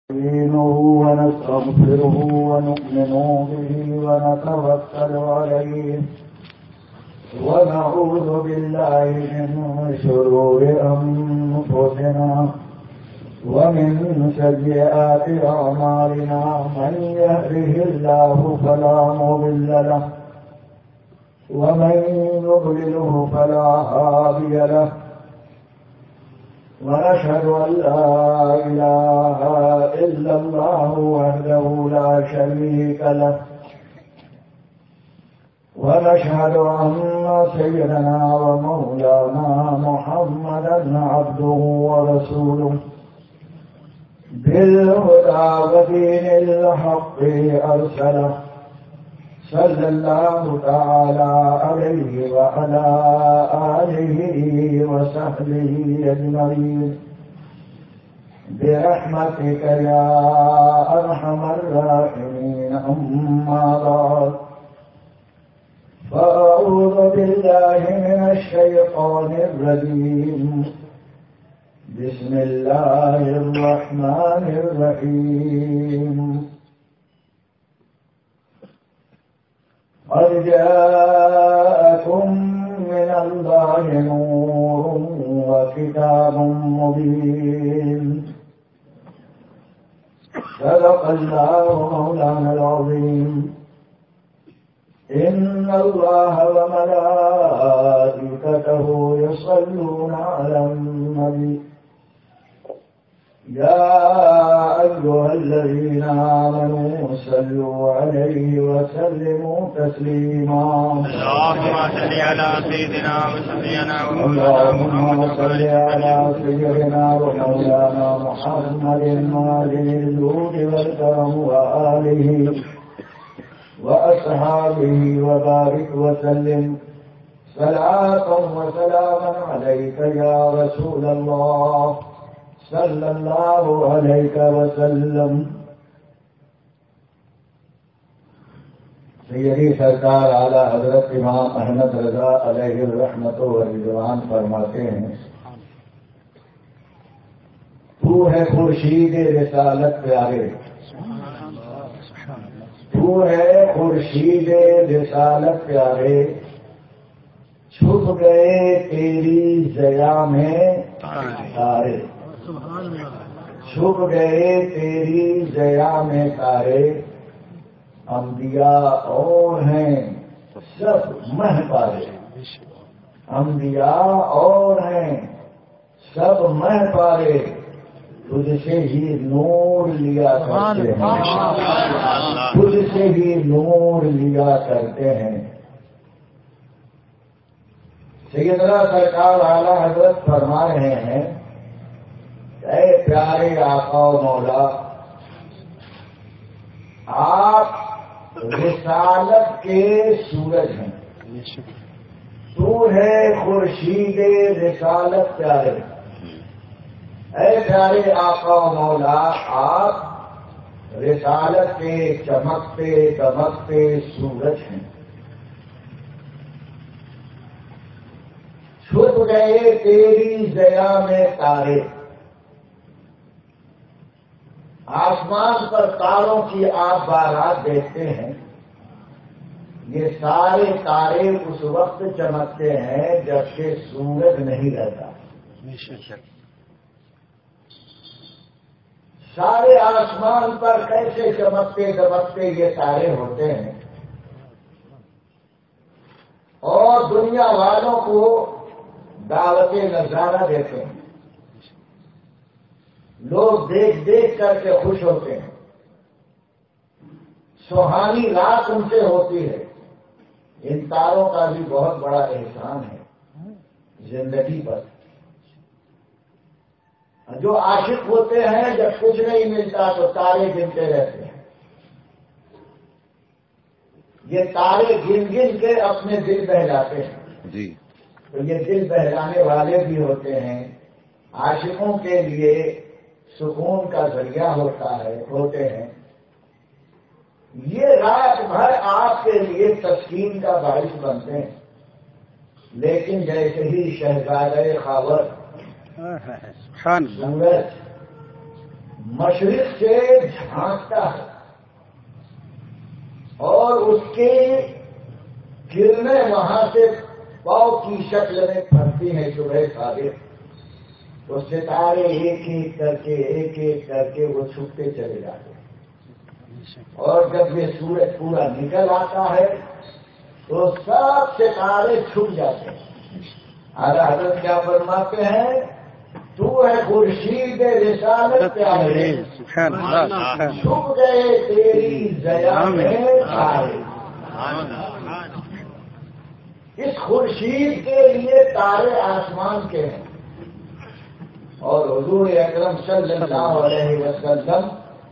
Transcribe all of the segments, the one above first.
نستعينه ونستغفره ونؤمن به ونتوكل عليه ونعوذ بالله من شرور أنفسنا ومن سيئات أعمالنا من يهده الله فلا مضل له ومن يضلله فلا هادي له ونشهد أن لا إله إلا الله وحده لا شريك له ونشهد أن سيدنا ومولانا محمدا عبده ورسوله بالهدى ودين الحق أرسله صلى الله تعالى عليه وعلى آله وصحبه أجمعين برحمتك يا أرحم الراحمين. أما بعد فأعوذ بالله من الشيطان الرجيم. بسم الله الرحمن الرحيم. قد جاءكم من الله نور وكتاب مبين. صدق الله مولانا العظيم. إن الله وملائكته يصلون على النبي يا أيها الذين آمنوا صلوا عليه وسلموا تسليما. اللهم صل على سيدنا وسيدنا اللهم صل على سيدنا ومولانا محمد وآله الجود والكرم وآله وأصحابه وبارك وسلم صلاة وسلاما عليك يا رسول الله صلی اللہ علیہ وسلم. سیدی سرکار اعلی حضرت امام احمد رضا علیہ الرحمت والرضوان فرماتے ہیں تو ہے خورشید رسالت پیارے، تو ہے خورشید رسالت پیارے، چھپ گئے تیری ضیا میں تارے، چھپ گئے تیری ضیا میں تارے، انبیاء اور ہیں سب مہ پارے، انبیاء اور ہیں سب مہ پارے، تجھ سے ہی نور لیا کرتے ہیں، تجھ سے ہی نور لیا کرتے ہیں. سیدنا سرکار اعلی حضرت فرما رہے ہیں اے پیارے آقا و مولا، آپ رسالت کے سورج ہیں، تو ہے خورشید رسالت پیارے. اے پیارے آقا و مولا، آپ رسالت کے چمکتے دمکتے سورج ہیں. چھپ گئے تیری ضیا میں تارے، آسمان پر تاروں کی آپ بارات دیکھتے ہیں. یہ سارے تارے اس وقت چمکتے ہیں جبکہ سورج نہیں رہتا. سارے آسمان پر کیسے چمکتے دمکتے یہ تارے ہوتے ہیں اور دنیا والوں کو دعوت نظارہ دیتے ہیں. لوگ دیکھ دیکھ کر کے خوش ہوتے ہیں. سہانی رات ان سے ہوتی ہے. ان تاروں کا بھی بہت بڑا احسان ہے زندگی پر. جو عاشق ہوتے ہیں جب کچھ نہیں ملتا تو تارے گنتے رہتے ہیں. یہ تارے گن گن کے اپنے دل بہلاتے ہیں. جی تو یہ دل بہلانے والے بھی ہوتے ہیں، عاشقوں کے لیے سکون کا ذریعہ ہوتے ہیں. یہ رات بھر آپ کے لیے تسکین کا باعث بنتے ہیں. لیکن جیسے ہی شہزادہ خاور سورج مشرق سے جھانکتا ہے اور اس کی کرنیں وہاں سے پاؤ کی شکل میں پھرتی ہیں صبح صادق، تو ستارے ایک ایک کر کے وہ چھپتے چلے جاتے ہیں، اور جب یہ سورج پورا نکل آتا ہے تو سب ستارے چھپ جاتے ہیں۔ اعلیٰ حضرت کیا فرماتے ہیں؟ تو ہے خورشید رسالت پیارے، چھپ گئے تیری ضیا میں تارے۔ اس خورشید کے لیے تارے آسمان کے ہیں، اور حضور اکرم صلی اللہ علیہ وسلم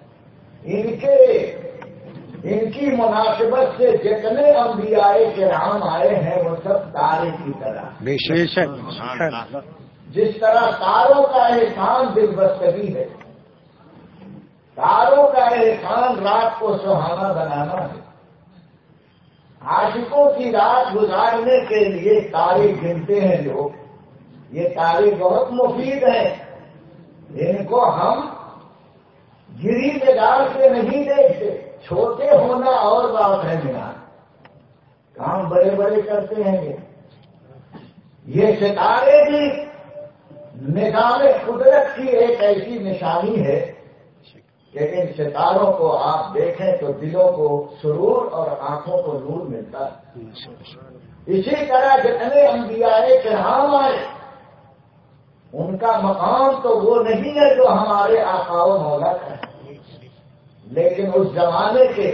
ان کی مناسبت سے جتنے انبیاء کرام آئے ہیں وہ سب تارے کی طرح، جس طرح تاروں کا احسان دل بستگی ہے، تاروں کا احسان رات کو سہانا بنانا ہے، عاشقوں کی رات گزارنے کے لیے تارے گنتے ہیں لوگ۔ یہ تارے بہت مفید ہیں، ان کو ہم گری نگاہ سے نہیں دیکھتے، چھوٹے ہونا اور بات ہے میرا، کام بڑے بڑے کرتے ہیں یہ ستارے بھی نظام قدرت کی ایک ایسی نشانی ہے کہ ان ستاروں کو آپ دیکھیں تو دلوں کو سرور اور آنکھوں کو نور ملتا ہے۔ اسی طرح جتنے انبیاء کرام آئے ان کا مقام تو وہ نہیں ہے جو ہمارے آقا و مولا کا ہے، لیکن اس زمانے کے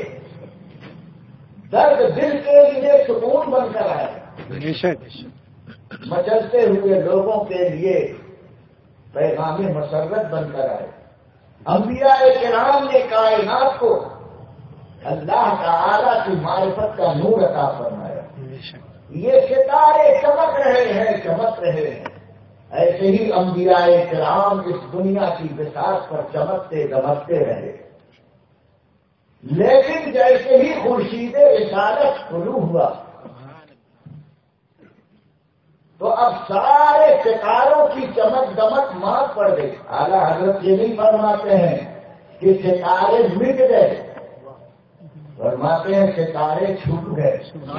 درد دل کے لیے سکون بن کر آئے، مچلتے ہوئے لوگوں کے لیے پیغام مسرت بن کر آئے۔ انبیاء کرام نے کائنات کو اللہ تعالی کی معرفت کا نور عطا فرمایا۔ یہ ستارے چمک رہے ہیں، ایسے ہی انبیاء کرام اس دنیا کی بساط پر چمکتے دمکتے رہے، لیکن جیسے ہی خورشید رسالت طلوع ہوا تو اب سارے ستاروں کی چمک دمک مات پڑ گئی۔ اعلیٰ حضرت یہ نہیں فرماتے ہیں کہ ستارے مٹ گئے، فرماتے ہیں ستارے چھپ گئے۔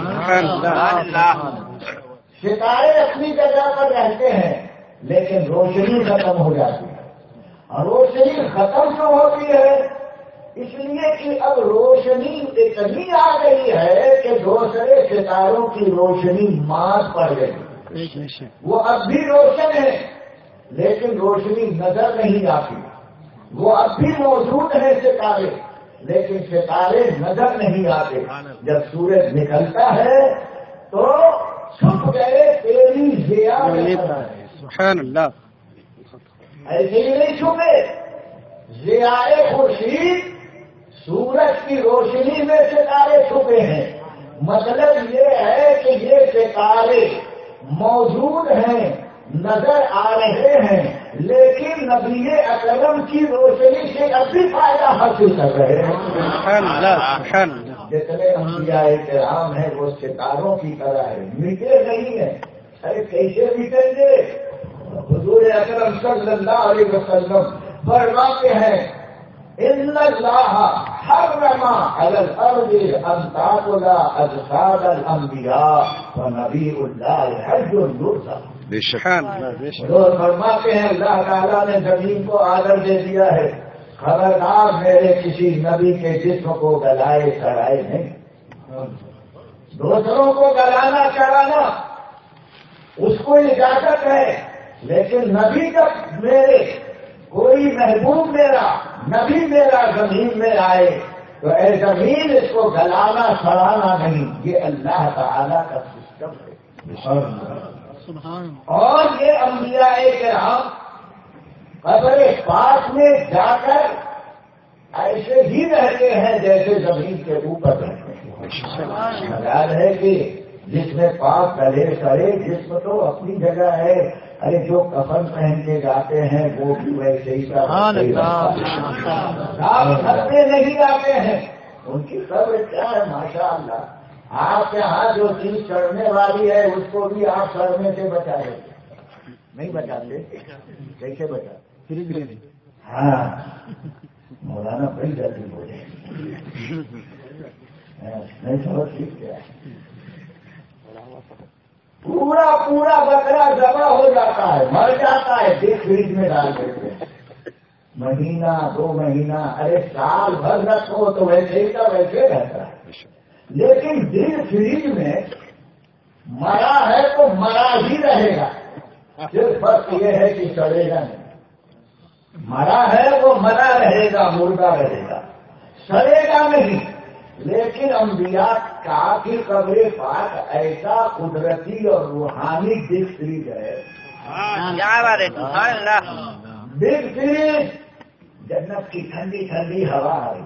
ستارے اپنی جگہ پر رہتے ہیں لیکن روشنی ختم ہو جاتی ہے، اور روشنی ختم کیوں ہوتی ہے؟ اس لیے کہ اب روشنی اتنی آ گئی ہے کہ دوسرے ستاروں کی روشنی مات پڑ گئی، وہ اب بھی روشن ہے لیکن روشنی نظر نہیں آتی، وہ اب بھی موجود ہیں ستارے لیکن ستارے نظر نہیں آتے۔ جب سورج نکلتا ہے تو چھپ گئے تیری ضیا میں، سبحان اللہ، ایسے ہی نہیں چھپے، ضیائے خورشید سورج کی روشنی میں ستارے چھپے ہیں۔ مطلب یہ ہے کہ یہ ستارے موجود ہیں، نظر آ رہے ہیں، لیکن نبی اکرم کی روشنی سے اب بھی فائدہ حاصل کر رہے ہیں۔ سبحان اللہ، سبحان اللہ، جتنے انبیاء کرام ہیں وہ ستاروں کی طرح ہے، مٹے نہیں ہیں۔ ارے کیسے مٹیں گے؟ حضور اکرم صلی اللہ علیہ وسلم فرماتے ہیں ان اللہ حرم علی الارض ان تاکل اجساد الانبیاء ونبی اللہ حج یرزق۔ سبحان اللہ، لوگ فرماتے ہیں اللہ تعالیٰ نے زمین کو آدر دے دیا ہے، خبردار میرے کسی نبی کے جسم کو گلائے چڑھائے نہیں۔ دوسروں کو گلانا چڑھانا اس کو اجازت ہے، لیکن نبی کا میرے کوئی محبوب میرا نبی میرا زمین میں آئے تو اے زمین اس کو گلانا چڑھانا نہیں، یہ اللہ تعالیٰ کا سسٹم ہے۔ اور یہ انبیاء کرام قبر پاک میں جا کر ایسے ہی رہتے ہیں جیسے زمین کے اوپر رہتے ہیں۔ خیال ہے کہ جس میں پاک گلے سڑے جسم تو اپنی جگہ ہے، ارے جو کفن پہن کے جاتے ہیں وہ بھی ویسے ہی کرتے نہیں جاتے ہیں، ان کی قبر کیا ہے؟ ماشاء اللہ، آپ کے یہاں جو چیز چڑھنے والی ہے اس کو بھی آپ سڑنے سے بچا لیتے، نہیں بچاتے؟ کیسے بچاتے؟ ہاں مولانا بڑی جلدی بولے نہیں سمجھ ٹھیک کیا پورا بکرا ذبح ہو جاتا ہے، مر جاتا ہے، پھر فریج میں ڈال دیتے ہیں، مہینہ 2 مہینہ، ارے سال بھر رکھو تو ویسے ہی کا ویسے رہتا ہے، لیکن دل فریج میں مرا ہے تو مرا ہی رہے گا، صرف فرق یہ ہے کہ سڑے گا نہیں، مرا ہے وہ مرا رہے گا، مردہ رہے گا، سڑے گا نہیں۔ لیکن انبیاء کا کی قبر پاک ایسا قدرتی اور روحانی بگ فریج ہے، بگ فریج، جنت کی ٹھنڈی ٹھنڈی ہوا ہے،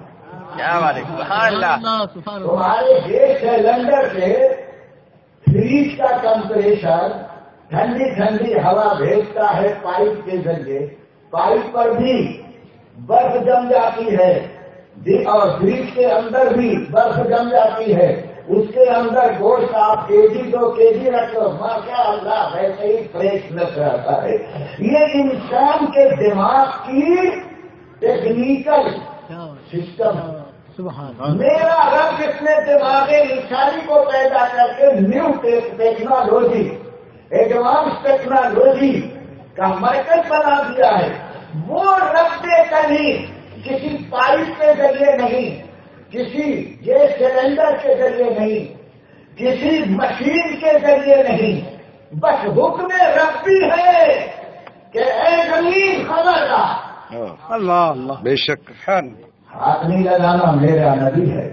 تمہارے گیس سلنڈر سے فریج کا ٹمپریچر ٹھنڈی ٹھنڈی ہوا بھیجتا ہے پائپ کے ذریعے، پائپ پر بھی برف جم جاتی ہے اور فریج کے اندر بھی برف جم جاتی ہے، اس کے اندر گوشت آپ kg 2 kg رکھو، ماشاء اللہ ویسے ہی فریشنس رہتا ہے۔ یہ انسان کے دماغ کی ٹیکنیکل سسٹم، میرا رب اس نے دماغ انسانی کو پیدا کر کے نیو ٹیکنالوجی، ایڈوانس ٹیکنالوجی کا مرکز بنا دیا ہے۔ وہ رب کہیں کسی پائپ کے ذریعے نہیں، کسی گیس سلنڈر کے ذریعے نہیں، کسی مشین کے ذریعے نہیں، بس حکم ربی ہے کہ اے زمین خبردار، اللہ اللہ بے شک ہاتھ نہیں لگانا، میرا نبی ہے،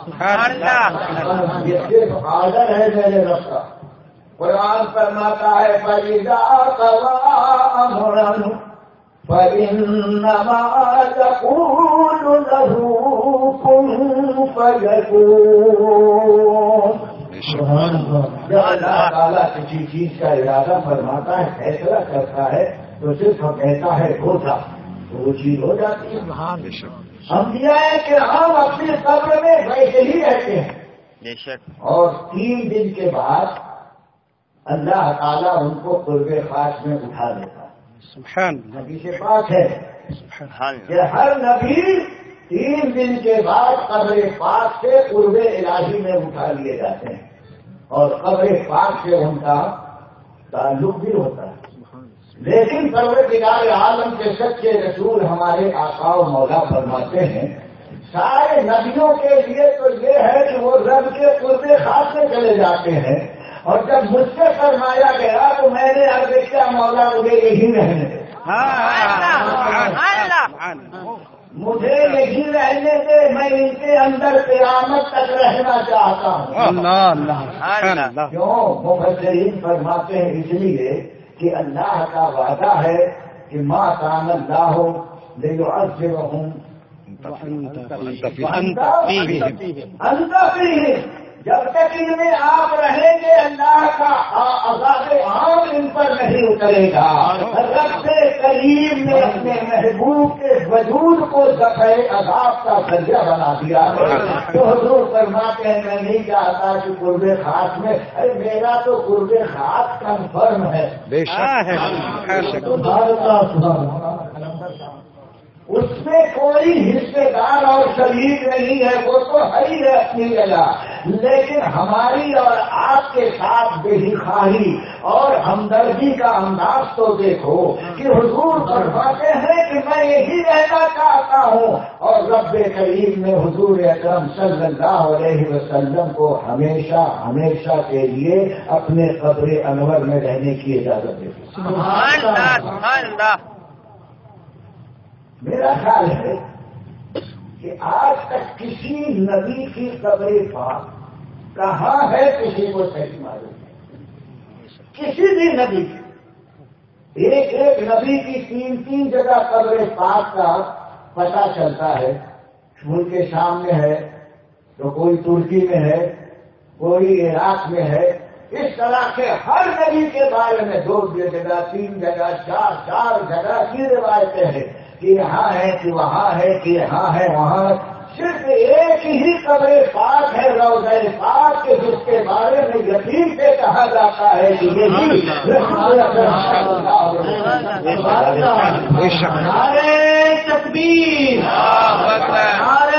یہ صرف آرڈر ہے میرے رب کا۔ قرآن فرماتا ہے فَإِذَا قَضَىٰ أَمْرًا فَإِنَّمَا يَقُولُ لَهُ كُن فَيَكُونُ۔ جب اللہ تعالیٰ کسی چیز کا ارادہ فرماتا ہے، فیصلہ کرتا ہے تو صرف کہتا ہے ہو جا، تو وہ چیز ہو جاتی ہے۔ انبیاء کرام اپنی قبر میں ویسے ہی رہتے ہیں، اور 3 دن کے بعد اللہ تعالیٰ ان کو قرب خاص میں اٹھا لیتا ہے۔ سبحان نبی سے بات ہے کہ ہر نبی 3 دن کے بعد قبر پاک سے قرب الہی میں اٹھا لیے جاتے ہیں، اور قبر پاک سے ان کا تعلق بھی ہوتا ہے۔ لیکن پروردگار عالم کے سچے رسول ہمارے آقا و مولا فرماتے ہیں سارے نبیوں کے لیے تو یہ ہے کہ وہ رب کے قرب خاص میں چلے جاتے ہیں، اور جب مجھ سے فرمایا گیا تو میں نے عرض کیا مولا مجھے یہی رہنے دے، مجھے یہی رہنے دے، میں ان کے اندر قیامت تک رہنا چاہتا ہوں۔ اللہ اللہ سبحان اللہ کیوں؟ مفسرین فرماتے ہیں اس لیے کہ اللہ کا وعدہ ہے کہ ما کان اللہ لیعذبہم انت فیہم، جب تک ان میں آپ رہیں گے اللہ کا عذاب عام ان پر نہیں اترے گا۔ رب کریم نے اپنے محبوب کے وجود کو دفع عذاب کا ذریعہ بنا دیا ہے۔ تو حضور فرماتے ہیں میں نہیں چاہتا کہ قرب خاص میں، ارے میرا تو قرب خاص کنفرم ہے، بے شک اس میں کوئی حصے دار اور شریک نہیں ہے، وہ تو ہے ہی ہے اپنی جگہ، لیکن ہماری اور آپ کے ساتھ بے خواہی اور ہمدردی کا انداز تو دیکھو کہ حضور فرماتے ہیں کہ میں یہی رہنا چاہتا ہوں، اور رب کریم نے حضور اکرم صلی اللہ علیہ وسلم کو ہمیشہ ہمیشہ کے لیے اپنے قبر انور میں رہنے کی اجازت دی۔ میرا خیال ہے کہ آج تک کسی نبی کی قبر پاک کہاں ہے کسی کو صحیح معلوم نہیں، کسی بھی نبی کی ایک نبی کی 3 جگہ قبر پاک کا پتہ چلتا ہے، ملک کے شام میں ہے تو کوئی ترکی میں ہے، کوئی عراق میں ہے، اس طرح سے ہر نبی کے بارے میں 2 جگہ 3 جگہ 4 جگہ کی روایتیں ہیں کہ یہاں ہے کہ وہاں ہے کہ یہاں ہے وہاں، صرف ایک ہی قبر پاک ہے روضہ پاک کے جس کے بارے میں یقین سے کہا جاتا ہے کہ یہ نعرے تکبیر، نعرہ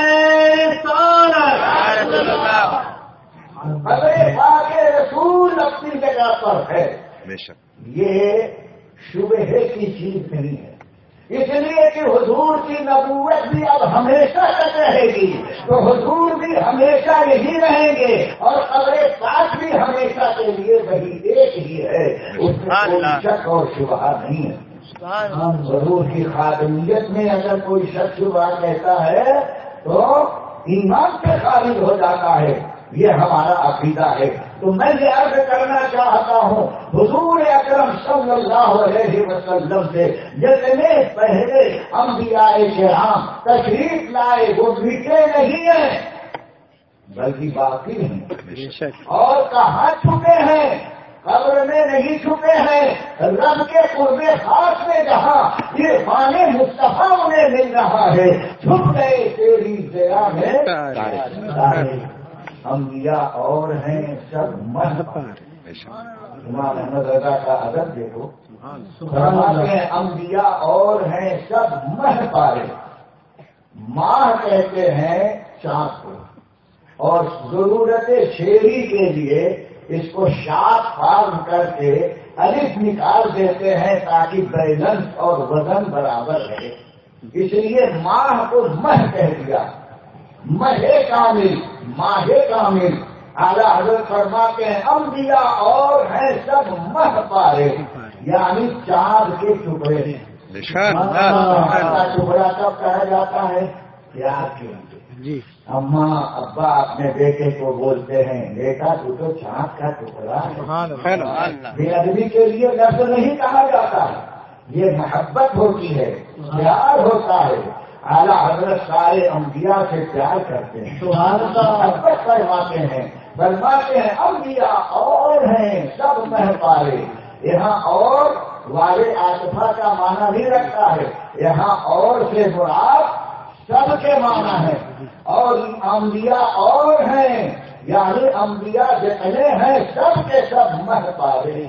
رسالت، قدر پاک رسول اپنی جگہ پر ہے، یہ شبہ کی چیز نہیں ہے، اس لیے کہ حضور کی نبوت بھی اب ہمیشہ تک رہے گی، تو حضور بھی ہمیشہ یہی رہیں گے، اور قبر پاک بھی ہمیشہ کے لیے وہی ایک ہی ہے، اس میں کوئی شک اور شبہ نہیں ہے۔ حضور کی خادمیت میں اگر کوئی شک شبہ کہتا ہے تو ایمان سے خارج ہو جاتا ہے، یہ ہمارا عقیدہ ہے۔ تو میں یہ عرض کرنا چاہتا ہوں، حضور اکرم صلی اللہ علیہ وسلم سے جتنے پہلے انبیاء کرام تشریف لائے وہ میٹھے نہیں ہیں بلکہ باقی ہیں، اور کہاں چھپے ہیں؟ قبر میں نہیں چھپے ہیں، رب کے قرب خاص میں جہاں یہ پانے مصطفیٰ انہیں مل رہا ہے، چھپ گئے تیری ضیا میں سارے انبیاء اور ہیں سب امام احمد رضا کا ادب دیکھو، فرماتے ہیں انبیاء اور ہیں سب مہ پارے، ماہ کہتے ہیں چاند کو، اور ضرورت شیری کے لیے اس کو شاپ فارم کر کے الف نکال دیتے ہیں تاکہ بیلنس اور وزن برابر رہے، اس لیے ماہ کو مہ کہہ دیا، مہ کامل، ماہ کامل۔ اعلیٰ حضرت فرماتے ہیں انبیاء اور ہیں سب مہ پارے، یعنی چاند کے ٹکڑے۔ ٹکڑا کب کہا جاتا ہے؟ پیار کے لیے۔ اماں ابا اپنے بیٹے کو بولتے ہیں بیٹا تو چاند کا ٹکڑا ہے، بے ادبی کے لیے لفظ نہیں کہا جاتا ہے، یہ محبت ہوتی ہے، پیار ہوتا ہے۔ اعلیٰ حضرت سارے انبیاء سے پیار کرتے ہیں، محبت فرماتے ہیں انبیاء اور ہیں سب مہ پارے۔ یہاں اور والے عاطفہ کا معنی نہیں رکھتا ہے، یہاں اور سے مراد سب کے معنی ہے، اور انبیاء اور ہیں یعنی انبیاء جتنے ہیں سب کے سب مہ پارے۔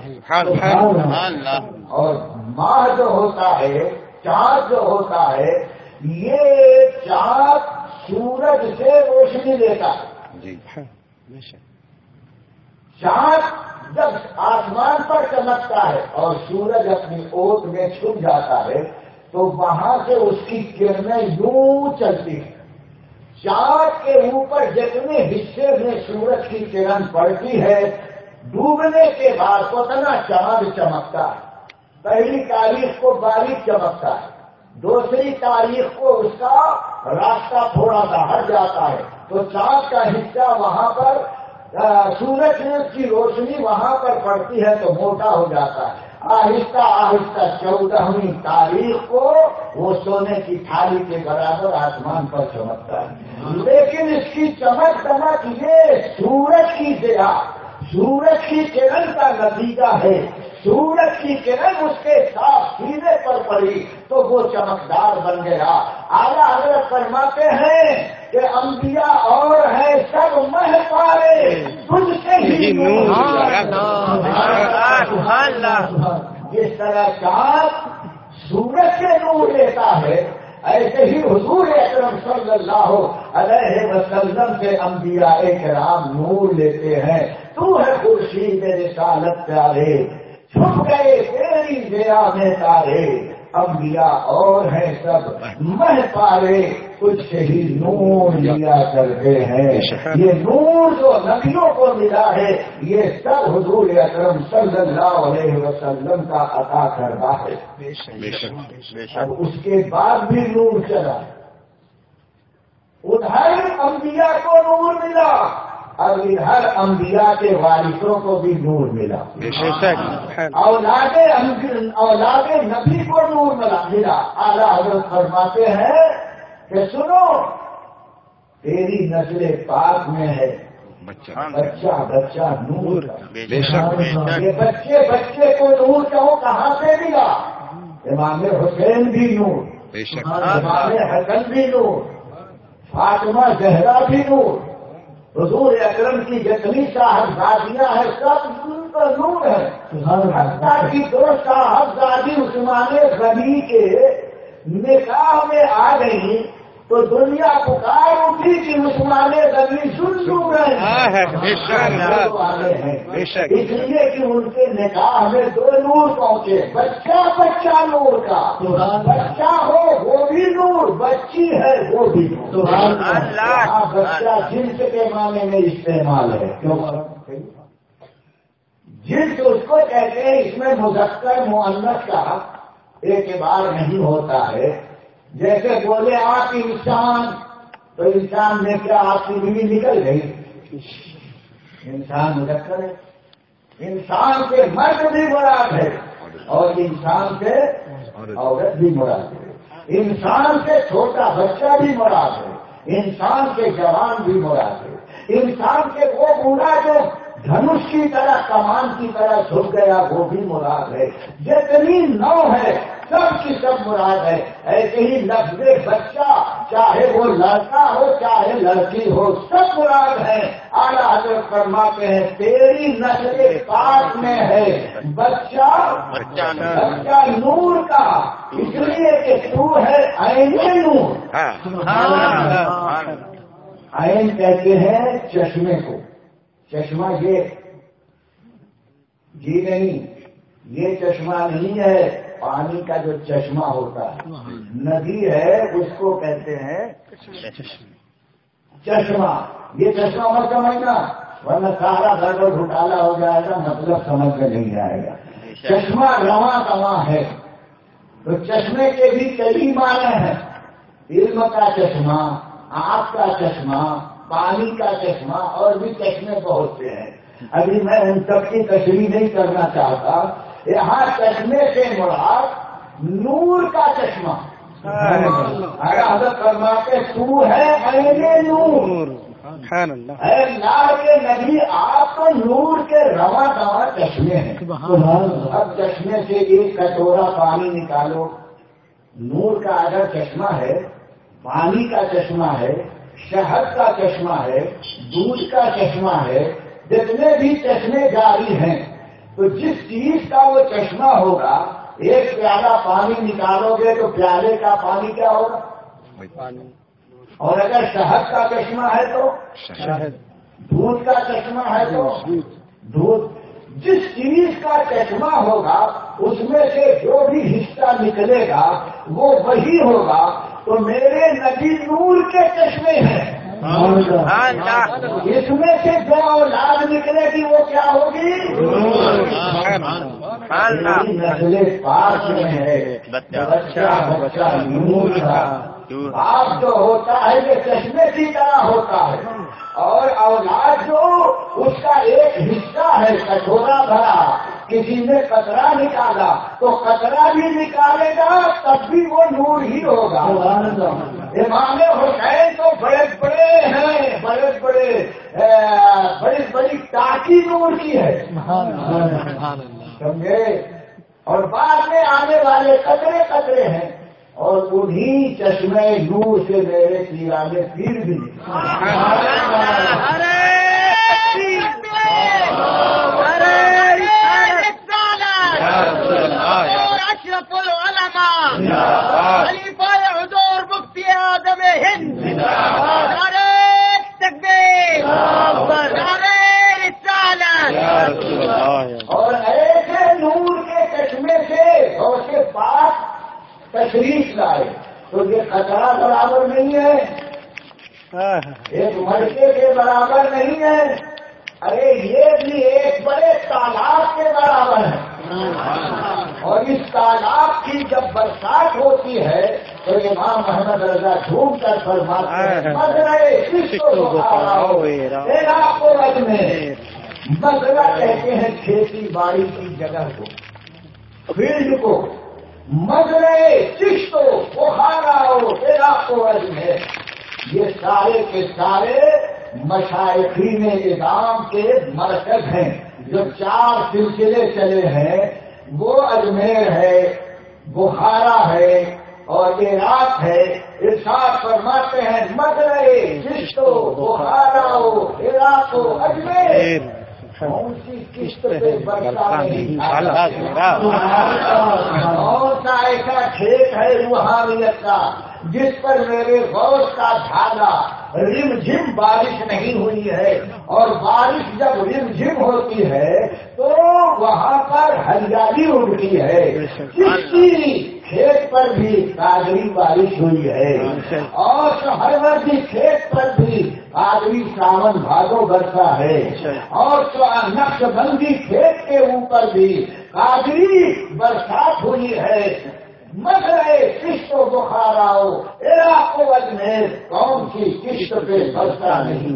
اور ماہ جو ہوتا ہے، چاند جو ہوتا ہے، یہ چاند سورج سے روشنی لیتا ہے۔ چاند جب آسمان پر چمکتا ہے اور سورج اپنی اوٹ میں چھپ جاتا ہے تو وہاں سے اس کی کرنیں یوں چلتی ہیں، چاند کے اوپر جتنے حصے میں سورج کی کرن پڑتی ہے ڈوبنے کے بعد اتنا چاند چمکتا ہے۔ پہلی تاریخ کو باریک چمکتا ہے، دوسری تاریخ کو اس کا راستہ تھوڑا سا ہٹ جاتا ہے تو چاند کا حصہ وہاں پر سورج کی روشنی وہاں پر پڑتی ہے تو موٹا ہو جاتا ہے۔ آہستہ آہستہ 14ویں تاریخ کو وہ سونے کی تھالی کے برابر آسمان پر چمکتا ہے، لیکن اس کی چمک دمک یہ سورج کی ضیا، سورج کی کرن کا نتیجہ ہے۔ سورج کی کرن اس کے صاف سینے پر پڑی تو وہ چمکدار بن گیا۔ اعلیٰ حضرت فرماتے ہیں کہ انبیاء اور ہیں سب مہ پارے، تجھ سے ہی نور۔ جس طرح چاند سورج سے نور لیتا ہے ایسے ہی حضور اکرم صلی اللہ علیہ وسلم سے انبیاء کرام نور لیتے ہیں۔ تو ہے خورشید رسالت پیارے، چھپ گئے تیری ضیا میں تارے، انبیاء اور ہیں سب مہ پارے، کچھ سے ہی نور لیا کرتے ہیں۔ یہ نور جو نبیوں کو ملا ہے یہ سب حضور اکرم صلی اللہ علیہ وسلم کا عطا کردہ ہے۔ اب اس کے بعد بھی نور چلا، ادھر انبیاء کو نور ملا، اب ادھر انبیاء کے وارثوں کو بھی نور ملا، اولاد نبی کو نور ملا۔ اعلیٰ حضرت فرماتے ہیں کہ سنو تیری نسل پاک میں ہے بچہ بچہ نور، یہ بچے بچے کو نور کہاں سے ملا؟ امام حسین بھی نور، امام حسن بھی نور، فاطمہ زہرا بھی نور، حضور اکرم کی جتنی صاحبزادیاں ہیں سب ان پر نور ہے۔ حتیٰ کی دو صاحبزادی عثمان غنی کے نکاح میں آ گئی تو دنیا پکار اٹھی کہ مسلمان زمین سن چک رہے ہیں، اس لیے کہ ان کے نکاح میں 2 نور پہنچے، بچہ نور کا، بچہ ہو وہ بھی نور، بچی ہے وہ بھی نور۔ بچہ جنس کے معنی میں استعمال ہے، کیوں؟ جنس اس کو کہتے ہیں، اس میں مذکر مؤنث کا اعتبار نہیں ہوتا ہے۔ جیسے بولے آپ انسان، تو انسان میں کیا آپ کی بیوی نکل گئی؟ انسان مذکر ہے، انسان سے مرد بھی مراد ہے اور انسان سے عورت بھی مراد ہے، انسان سے چھوٹا بچہ بھی مراد ہے، انسان سے جوان بھی مراد ہے، انسان سے وہ بوڑھا جو دھنش کی طرح کمان کی طرح جھک گیا وہ بھی مراد ہے۔ جتنی نو ہے سب کی سب مراد ہے۔ ایسے ہی لفظ بچہ چاہے وہ لڑکا ہو چاہے لڑکی ہو سب مراد ہے۔ اعلیٰ حضرت فرماتے ہیں تیری نسل پاک میں ہے بچہ نور کا، اس لیے کہ تو ہے عین نور۔ عین کہتے ہیں چشمے کو، چشمہ یہ جی نہیں، یہ چشمہ نہیں ہے پانی کا جو چشمہ ہوتا ہے، ندی ہے اس کو کہتے ہیں چشمہ۔ یہ چشمہ مت سمجھنا ورنہ سارا گڑبڑ گھوٹالا ہو جائے گا، مطلب سمجھ میں نہیں آئے گا۔ چشمہ رواں رواں ہے، تو چشمے کے بھی کئی معنی ہیں، علم کا چشمہ، آنکھ کا چشمہ، پانی کا چشمہ، اور بھی چشمے بہت سے ہیں۔ ابھی میں ان سب کی تشریح نہیں کرنا چاہتا۔ یہاں چشمے سے مراد نور کا چشمہ۔ حضرت فرماتے تو ہے عین نور، اے اللہ کے نبی آپ تو نور کے رواں رواں چشمے ہیں۔ اب چشمے سے ایک کٹورا پانی نکالو، نور کا اگر چشمہ ہے، پانی کا چشمہ ہے، شہد کا چشمہ ہے، دودھ کا چشمہ ہے، جتنے بھی چشمے جاری ہیں، تو جس چیز کا وہ چشمہ ہوگا، ایک پیالہ پانی نکالو گے تو پیالے کا پانی کیا ہوگا؟ اور اگر شہد کا چشمہ ہے تو شہد، دودھ کا چشمہ ہے تو دودھ۔ جس چیز کا چشمہ ہوگا اس میں سے جو بھی حصہ نکلے گا وہ وہی ہوگا۔ تو میرے نبی نور کے چشمے ہیں، اس میں سے جو اولاد نکلے گی وہ کیا ہوگی؟ نسل پاک میں ہے بچہ نور کا۔ باپ جو ہوتا ہے یہ چشمے کی طرح ہوتا ہے، اور اولاد جو اس کا ایک حصہ ہے کٹورا بھرا، کسی نے قطرہ نکالا تو قطرہ بھی نکالے گا تب بھی وہ نور ہی ہوگا۔ امام حسین تو بڑے بڑے ہیں، بڑی بڑی ٹاکی نور کی ہے، سمجھے؟ اور بعد میں آنے والے قطرے قطرے ہیں، اور انہی چشمے نور سے میرے پیرانے پیر بھی۔ اشرف العلماء خلیفہ حضور مفتی اعظم ہند، نعرہ تکبیر، نعرہ رسالت۔ اور ایسے نور کے چشمے سے غوث پاک تشریف لائے تو یہ قطرہ برابر نہیں ہے، ایک مٹکے کے برابر نہیں ہے، ارے یہ بھی ایک بڑے تالاب کے برابر ہے۔ اور اس تالاب کی جب برسات ہوتی ہے تو امام محمد رضا جھوم کر فرماتے ہیں مزرہ کہتے ہیں کھیتی باڑی کی جگہ کو، فیلڈ کو، مزرے چشتو بخارا علاقوں میں، یہ سارے کے سارے مشائخین نظام کے مرکز ہیں۔ جو 4 سلسلے چلے ہیں وہ اجمیر ہے، بخارا ہے اور عراق ہے۔ ارشاد فرماتے ہیں مدرے چشتو بخارا عراق اجمیر، کون سی قسط پہ برسا نہیں، کون سا ایسا کھیت ہے روحانیت کا جس پر میرے غوث کا دھاگا رم جھم بارش نہیں ہوئی ہے، اور بارش جب رم جھم ہوتی ہے تو وہاں پر ہریالی اگتی ہے، کسی کھیت پر بھی قادری بارش ہوئی ہے، اور سہروردی کھیت پر بھی قادری ساون بھادو برسا ہے، اور نقش بندی کھیت کے اوپر بھی قادری برسات ہوئی ہے، مگر قسط و بخار آؤ عراق و اجمیر کون سی قسط پہ برسا نہیں۔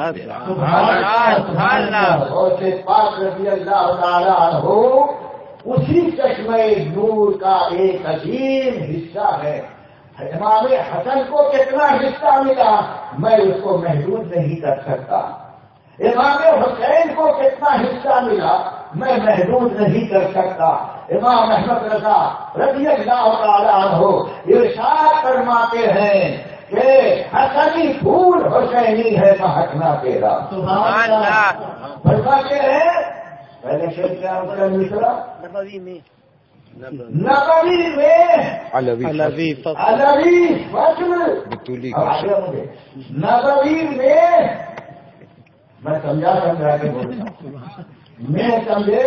اسے پاک رضی اللہ تعالیٰ عنہ اسی چشمہ نور کا ایک عظیم حصہ ہے۔ امام حسن کو کتنا حصہ ملا میں اس کو محدود نہیں کر سکتا، امام حسین کو کتنا حصہ ملا میں محدود نہیں کر سکتا۔ امام احمد رضا رضی اللہ تعالیٰ عنہ ارشاد فرماتے ہیں کہ حسنی پھول حسینی ہے مہکنا تیرا۔ فرماتے ہیں پہلے شیخ کیا ہوتا ہے مصرا نبوی میں علوی فصل نبوی میں سمجھا کے بولتا میں سمجھے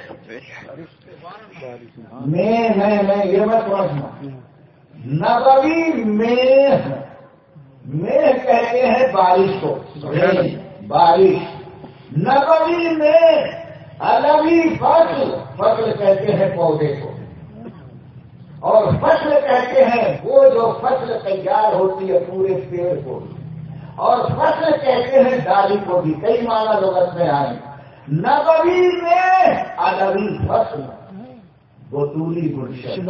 میں یہ میں سمجھنا نبوی میں کہتے ہیں بارش کو، بارش نبوی میں علوی فصل کہتے ہیں پودے کو، اور فصل کہتے ہیں وہ جو فصل تیار ہوتی ہے پورے پیڑ کو، اور فصل کہتے ہیں ڈالی کو بھی، کئی معنی لغت میں آئے۔ نبوی میں علوی فصل بطولی گلشن،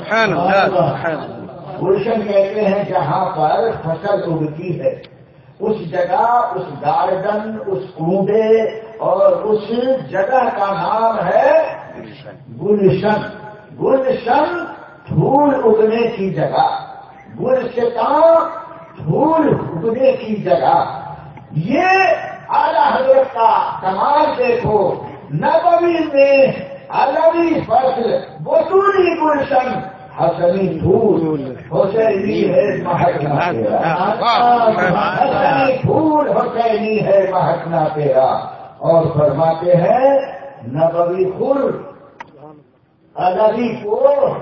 گلشن کہتے ہیں جہاں پر فصل اگتی ہے، اس جگہ، اس گارڈن، اس کنڈے اور اس جگہ کا نام ہے گلشن۔ گلشن پھول اگنے کی جگہ، گلشتاں پھول اگنے کی جگہ۔ یہ اعلیٰ حضرت کا کمال دیکھو، نبوی میں علوی فصل بطولی گلشن حسنی پھول حسینی ہے مہکنا تیرا، حسنی پھول حسینی ہے مہکنا تیرا۔ اور فرماتے ہیں نبوی خر علوی کو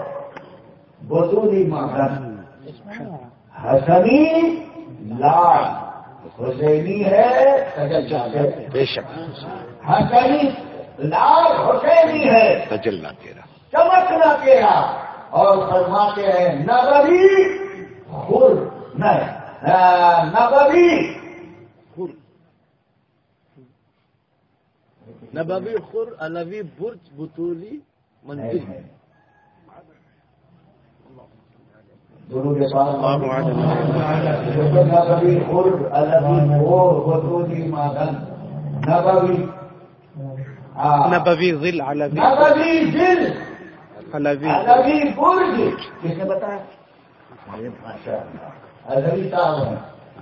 بطولی مہکن، حسنی لال حسینی ہے بے شک، حسنی لال حسینی ہے تجلنا تیرا، چمکنا تیرا۔ اور فرماتے ہیں نبوی خر نبوی خر علوی برج بطولی منزل ہے۔ درود پاک نبوی خر علوی بور بطولی مادن، نبوی ظل علوی، نبوی ظل علوی برج، کس نے بتایا؟ ازہری صاحب ہیں،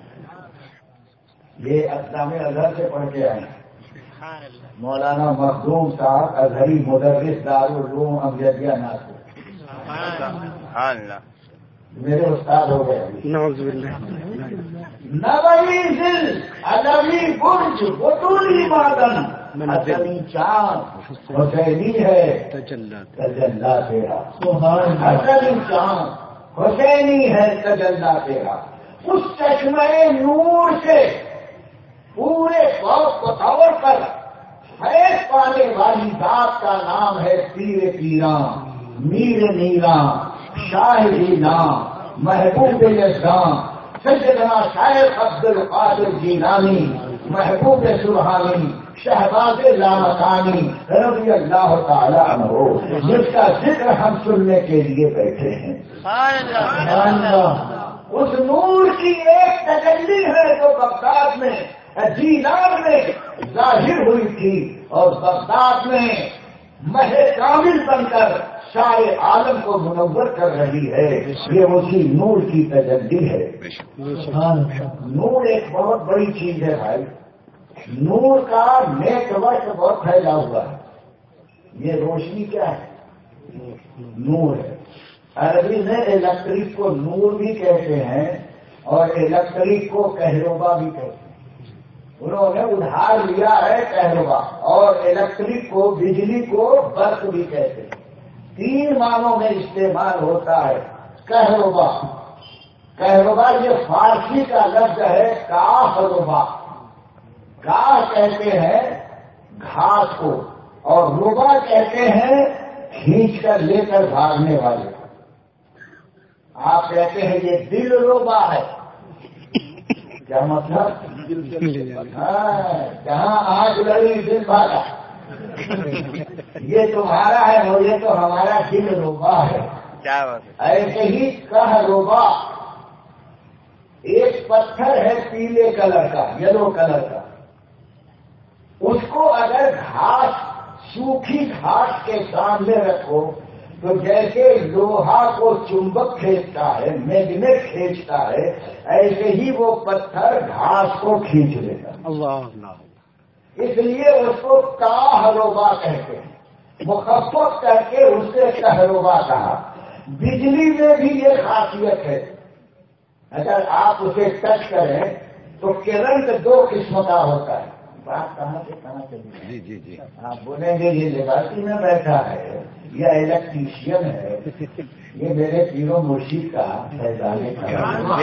یہ اقدام ازہر سے پڑھ کے آئے ہیں، مولانا مخدوم صاحب ازہری مدرس دارالعلوم امجدیہ ناسک، میرے استاد ہو گئے۔ نعوذ باللہ۔ نبوی ظل علوی برج بطولی مادن، حسنی چاند حسینی ہے تجلا تیرا، حسنی چاند حسینی ہے تجلا تیرا۔ اس چشمہ نور سے پورے طور پر حیث پانے والی ذات کا نام ہے پیر پیراں، میر میراں، شاہ جیلاں، محبوب یزداں، سیدنا شیخ عبد القادر جیلانی، محبوب سبحانی، شہباز لامکانی رضی اللہ تعالیٰ عنہ، جس کا ذکر ہم سننے کے لیے بیٹھے ہیں۔ اس نور کی ایک تجلی ہے جو بغداد میں جیلان میں ظاہر ہوئی تھی، اور بغداد میں مہ کامل بن کر سارے عالم کو منور کر رہی ہے۔ یہ اسی نور کی تجلی ہے۔ نور ایک بہت بڑی چیز ہے بھائی، نور کا نیٹ ورک بہت پھیلا ہوا ہے. یہ روشنی کیا ہے؟ نور ہے. عربی میں الیکٹرک کو نور بھی کہتے ہیں اور الیکٹرک کو کہربا بھی کہتے ہیں. انہوں نے ادھار لیا ہے کہربا، اور الیکٹرک کو، بجلی کو برق بھی کہتے ہیں. 3 معنوں میں استعمال ہوتا ہے کہربا. کہربا یہ فارسی کا لفظ ہے کاہربا. کاہ کہتے ہیں گھاس کو اور ربا کہتے ہیں کھینچ کر لے کر بھاگنے والے. آپ کہتے ہیں یہ دل ربا ہے. کیا مطلب؟ ہاں، جہاں آگ لڑی دل بھاگا. یہ تمہارا ہے اور یہ تو ہمارا دل ربا ہے. ایسے ہی کہربا ایک پتھر ہے پیلے کلر کا، یلو کلر کا. اس کو اگر گھاس، سوکھی گھاس کے سامنے رکھو تو جیسے لوہا کو چمبک کھینچتا ہے، میگنیٹ کھینچتا ہے، ایسے ہی وہ پتھر گھاس کو کھینچ لیتا. اللہ. اس لیے اس کو کہربا کہتے ہیں. مخفف کر کے اس سے کہربا کہا. بجلی میں بھی یہ خاصیت ہے، اگر آپ اسے ٹچ کریں تو کرنٹ 2 قسم کا ہوتا ہے. بات کہاں سے کہاں چلی؟ جی. آپ بولیں گے یہ لباسی میں بیٹھا ہے یا الیکٹریشین ہے. یہ میرے پیرو مرشید کا فیضانے کا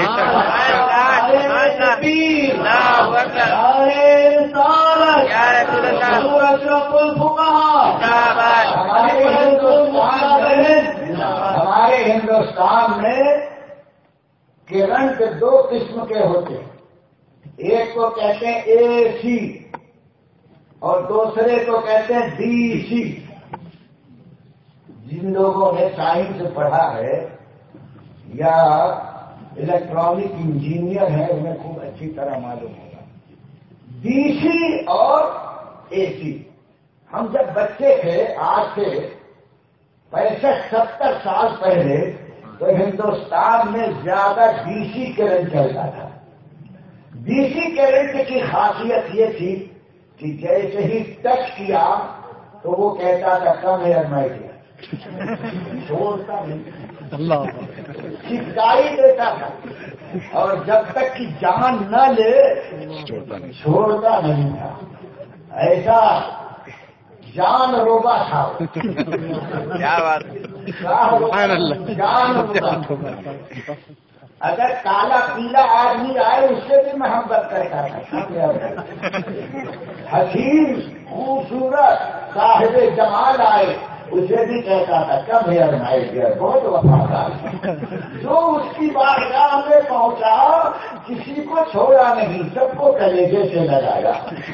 ہمارے ہندوستان میں کرنٹ 2 قسم کے ہوتے ہیں. ایک کو کہتے ہیں اے سی اور دوسرے کو کہتے ہیں ڈی سی. جن لوگوں نے سائنس پڑھا ہے یا الیکٹرانک انجینئر ہے انہیں خوب اچھی طرح معلوم ہوگا. ڈی سی اور اے سی. ہم جب بچے تھے، آج سے 65-70 سال پہلے، تو ہندوستان میں زیادہ ڈی سی کرنٹ چلتا تھا. ڈی سی کرنٹ کی خاصیت یہ تھی کہ جیسے ہی ٹچ کیا تو وہ کہتا تھا کم ایئر مائی ڈیئر. چھوڑتا نہیں، چپکائی دیتا تھا، اور جب تک کہ جان نہ لے چھوڑتا نہیں تھا. ایسا جان روبا تھا. کیا بات ہے. جان روبا. اگر کالا پیلا آدمی آئے اس سے بھی محبت کرتا تھا. حسین خوبصورت صاحب جمال آئے اسے بھی کہتا تھا کم ہیئر مائی ڈیئر. بہت وفادار. جو اس کی بارگاہ میں پہنچا کسی کو چھوڑا نہیں، سب کو کلیجے سے لگایا.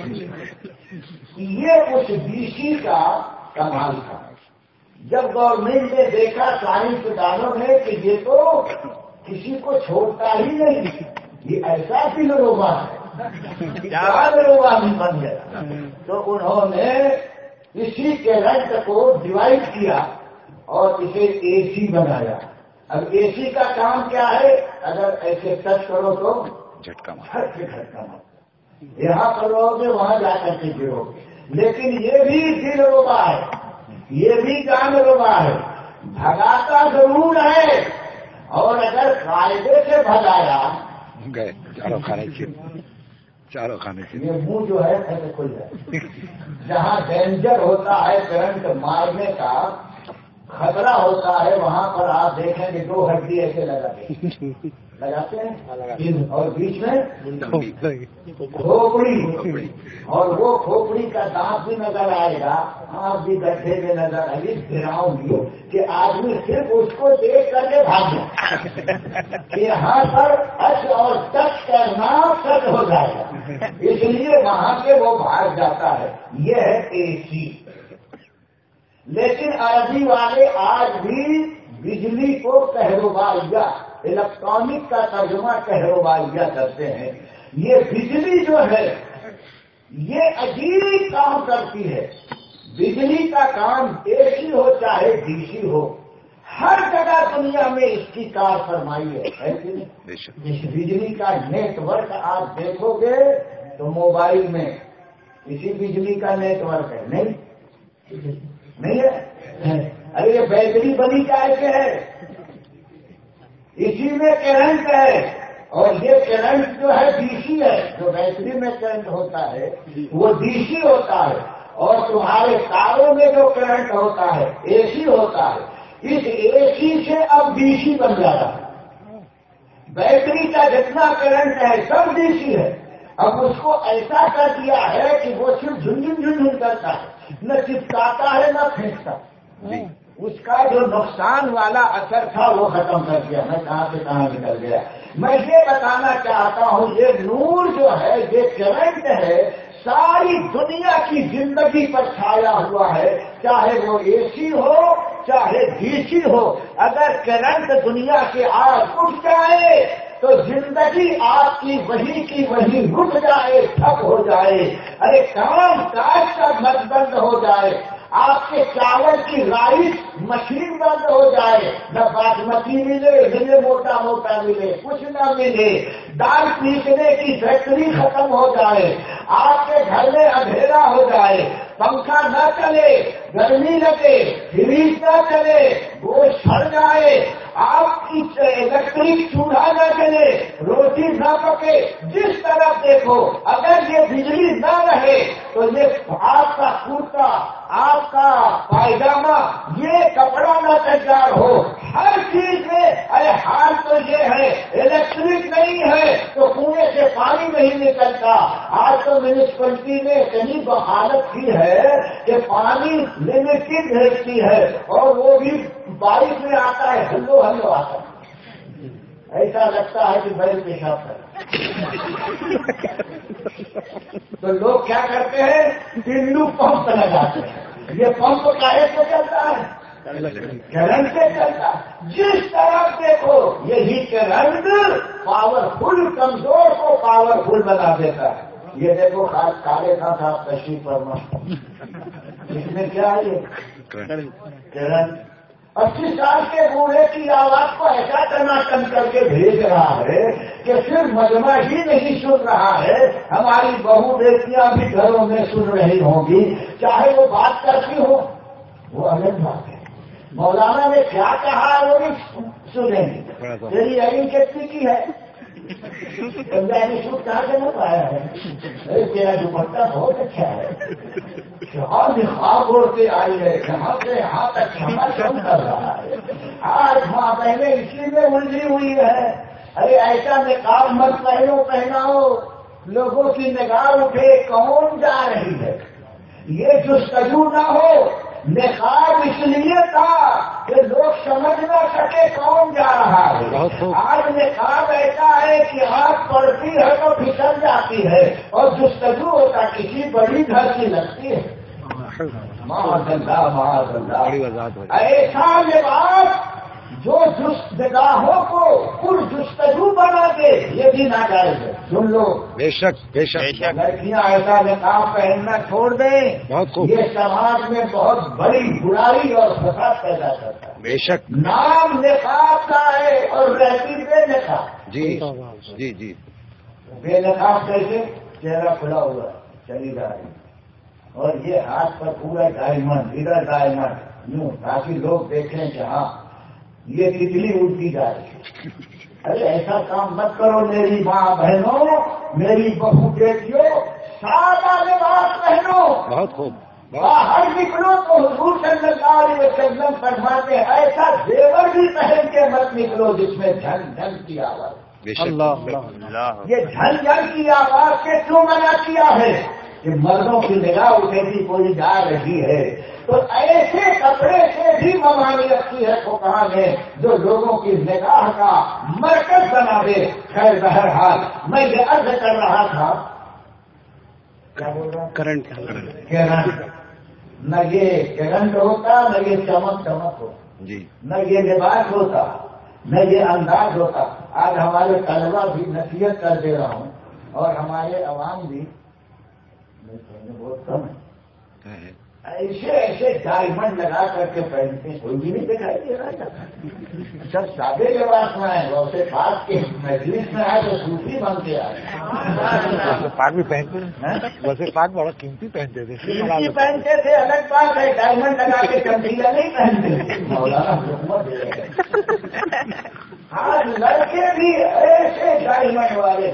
یہ اس ڈی سی کا کمال تھا. جب گورنمنٹ نے دیکھا، سائنسدانوں نے، کہ یہ تو کسی کو چھوڑتا ہی نہیں، یہ ایسا دل ربا ہے، جان ربا بھی بن گیا، تو انہوں نے اسی کرنٹ کو ڈیوائڈ کیا اور اسے اے سی بنایا. اب اے سی کا کام کیا ہے؟ اگر ایسے ٹچ کرو تو جھٹکا مارو. یہاں پر رہو گے وہاں جا کر کے گرو گے. لیکن یہ بھی دل ربا ہے، یہ بھی جان ربا ہے. بھگاتا ضرور ہے، اور اگر قاعدے سے بھگایا گئے چاروں کھانے کے یہ منہ جو ہے ایسے کھل جائے. جہاں ڈینجر ہوتا ہے کرنٹ مارنے کا خطرہ ہوتا ہے، وہاں پر آپ دیکھیں کہ 2 ہڈی ایسے لگاتے ہیں اور بیچ میں کھوپڑی، اور وہ کھوپڑی کا دانت بھی نظر آئے گا. آپ بھی گڈھے میں نظر آئے گراؤں گی کہ آدمی صرف اس کو دیکھ کر کے بھاگ جائے کہ یہاں پر ٹچ اور ٹچ کرنا سچ ہو جائے گا، اس لیے وہاں سے وہ بھاگ جاتا ہے. یہ ہے اے سی. لیکن عربی والے آج بھی بجلی کو کہربائیہ، الیکٹرانک کا ترجمہ کہربائیہ کرتے ہیں. یہ بجلی جو ہے یہ عجیب کام کرتی ہے. بجلی کا کام اے سی ہو چاہے ڈی سی ہو، ہر جگہ دنیا میں اس کی کار فرمائی ہے. اس بجلی کا نیٹ ورک آپ دیکھو گے تو موبائل میں اسی بجلی کا نیٹ ورک ہے؟ نہیں ہے؟ ارے یہ بیٹری بنی کیسے ہے؟ اسی میں کرنٹ ہے، اور یہ کرنٹ جو ہے ڈی سی ہے، جو بیٹری میں کرنٹ ہوتا ہے وہ ڈی سی ہوتا ہے، اور تمہارے تاروں میں جو کرنٹ ہوتا ہے اے سی ہوتا ہے، اس اے سی سے اب ڈی سی بن جاتا ہے۔ بیٹری کا جتنا کرنٹ ہے سب ڈی سی ہے، اب اس کو ایسا کر دیا ہے کہ وہ صرف جھنجھن جھنجھن کرتا ہے، نہ چپکاتا ہے نہ پھینکتا۔ اس کا جو نقصان والا اثر تھا وہ ختم کر دیا۔ میں کہاں سے کہاں نکل گیا؟ میں یہ بتانا چاہتا ہوں یہ نور جو ہے، یہ کرنٹ ہے، ساری دنیا کی زندگی پر چھایا ہوا ہے، چاہے وہ اے سی ہو چاہے ڈی سی ہو۔ اگر کرنٹ دنیا کے آج اٹھ جائے تو زندگی آپ کی وہی رک جائے، ٹھپ ہو جائے، ارے کام کاج کا مت بند ہو جائے، آپ کے چاول کی رائس مشین بند ہو جائے، نہ باسمتی ملے موٹا موٹا ملے، کچھ نہ ملے، دال پیسنے کی فیکٹری ختم ہو جائے، آپ کے گھر میں اندھیرا ہو جائے، پنکھا نہ چلے، گرمی لگے، فریج نہ چلے، گوشت سڑ جائے، آپ کی الیکٹرک چولہا نہ چلے، روٹی نہ پکے، جس طرف دیکھو اگر یہ بجلی نہ رہے تو یہ آپ کا کرتا، آپ کا پائجامہ، یہ کپڑا نہ تیار ہو، ہر چیز میں۔ ارے حال تو یہ ہے الیکٹرک نہیں ہے تو کنویں سے پانی نہیں نکلتا۔ آج تو میونسپلٹی نے اتنی بحالت کی ہے کہ پانی لمیٹڈ بھیجتی ہے، اور وہ بھی بارش میں آتا ہے، ہلو ہلو آتا ہے، ایسا لگتا ہے کہ بیل پیشاب کر۔ تو لوگ کیا کرتے ہیں؟ ٹینڈو پمپ لگاتے ہیں۔ یہ پمپ کاہے سے چلتا ہے؟ کرنٹ سے چلتا ہے۔ جس طرف دیکھو یہی کرنٹ پاورفل کمزور کو پاورفل بنا دیتا ہے۔ یہ دیکھو کالے کا صاحب تشریف فرما، اس میں کیا ہے؟ یہ کرنٹ 80 سال کے بوڑھے کی آواز کو ایسا ٹناٹن کر کے بھیج رہا ہے کہ صرف مجمع ہی نہیں سن رہا ہے، ہماری بہو بیٹیاں بھی گھروں میں سن رہی ہوں گی، چاہے وہ بات کرتی ہو، وہ الگ بات ہے۔ مولانا نے کیا کہا ہے وہ بھی سنیں گے۔ تیری علم کتنی کی ہے؟ پنجابی سوٹ کہاں سے نہ پایا ہے؟ تیرا دوپٹہ بہت اچھا ہے، کہاں نقاب اوڑھ کے آئی ہے، کہاں سے یہاں تک کھانا کم کر رہا ہے۔ آج ماں بہنیں اسی میں الجھی ہوئی ہے۔ ارے ایسا نقاب مت پہناؤ، لوگوں کی نگاہ اٹھے کون جا رہی ہے، یہ جستجو نہ ہو۔ نقاب اس لیے تھا کہ لوگ سمجھ نہ سکے کون جا رہا ہے۔ آج نقاب ایسا ہے کہ آنکھ پڑتی ہے تو پھسل جاتی ہے، اور جستجو ہوتا کسی بڑی گھر کی لگتی ہے۔ معاذ اللہ معاذ اللہ، ایسا لباس جو نگاہوں کو پر جستجو بنا دے یہ بھی ناجائز ہے۔ سن لو، بے شک لڑکیاں ایسا نقاب پہننا چھوڑ دیں، یہ سماج میں بہت بڑی برائی اور فساد پیدا کرتا ہے۔ بے شک نام نقاب کا ہے اور رہتی بے نقاب۔ جی بے نقاب کیسے؟ چہرہ کھلا ہوا چلی جا رہی، اور یہ ہاتھ پر پورا ڈائمنڈ، ادھر ڈائمنڈ یوں، تاکہ لوگ دیکھیں کہ ہاں یہ تتلی اڑتی جا رہی ہے۔ ارے ایسا کام مت کرو میری ماں بہنوں، میری بہو بیٹیوں، سادہ لباس پہنو، بہت خوب، باہر نکلو تو حضور صلی اللہ علیہ وسلم فرماتے ہیں ایسا زیور بھی پہن کے مت نکلو جس میں جھن جھن کی آواز۔ یہ جھن جھن کی آواز سے کیوں منع کیا ہے؟ کہ مردوں کی نگاہ اٹھے گی کوئی جا رہی ہے، تو ایسے کپڑے سے بھی ممانعت کی ہے فقہاء نے جو لوگوں کی نگاہ کا مرکز بنا دے۔ خیر بہرحال میں یہ عرض کر رہا تھا، کیا بول رہا؟ کرنٹ نہ یہ کرنٹ ہوتا، نہ یہ چمک ہوتا، نہ یہ لباس ہوتا، نہ یہ انداز ہوتا۔ آج ہمارے طلبا بھی نصیحت کر دے رہا ہوں، اور ہمارے عوام بھی بہت کم ہے، ایسے ایسے ڈائمنڈ لگا کر کے پہنتے ہیں، کوئی بھی نہیں دکھائی دے رہا. سب سادے لباس میں آئے، غوث پاک کے مجلس میں آئے تو صوفی بن کے آئے. پاک بھی پہنتے ہیں، ویسے پاک بڑا قیمتی پہنتے تھے. قیمتی پہنتے تھے الگ بات ہے، ڈائمنڈ لگا کے چمکیلا نہیں پہنتے. مولانا حکومت آج لڑکے بھی ایسے ڈائمنڈ والے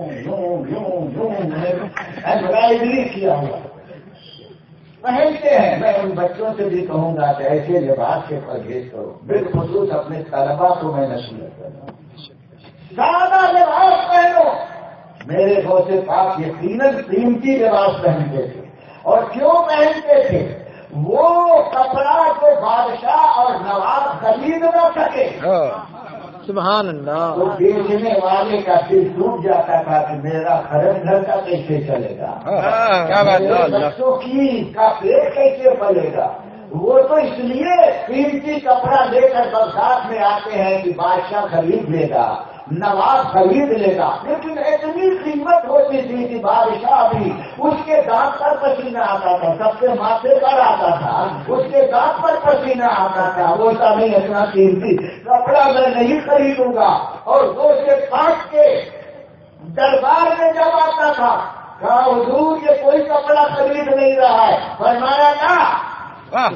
ایمبرائڈری کیا ہوا پہنتے ہیں. میں ان بچوں سے بھی کہوں گا کہ ایسے لباس سے پرہیز کرو. بالخصوص اپنے طلبا کو میں نصیحت کروں، سادہ لباس پہنو. میرے غوث پاک یقیناً قیمتی لباس پہنتے تھے. اور کیوں پہنتے تھے؟ وہ کپڑا جو بادشاہ اور نواب خرید نہ سکے، سبحان اللہ، تو بیچنے والے کا دل ٹوٹ جاتا تھا کہ میرا خرچ گھر کا کیسے چلے گا، میرے بچوں کی کا پیٹ کیسے پلے گا. وہ تو اس لیے قیمتی کپڑا لے کر بغداد میں آتے ہیں کہ بادشاہ خرید لے گا، نواب خرید لے گا. لیکن اتنی قیمت ہوتی تھی کہ بادشاہ بھی اس کے دانت پر پسینہ آتا تھا، سب کے ماتھے پر آتا تھا، اس کے دانت پر پسینہ آتا تھا. وہ سا نہیں اتنا قیمتی کپڑا میں نہیں خریدوں گا. اور وہ سے پاک کے دربار میں جب آتا تھا کہا حضور یہ کوئی کپڑا خرید نہیں رہا ہے. فرمایا نا ہم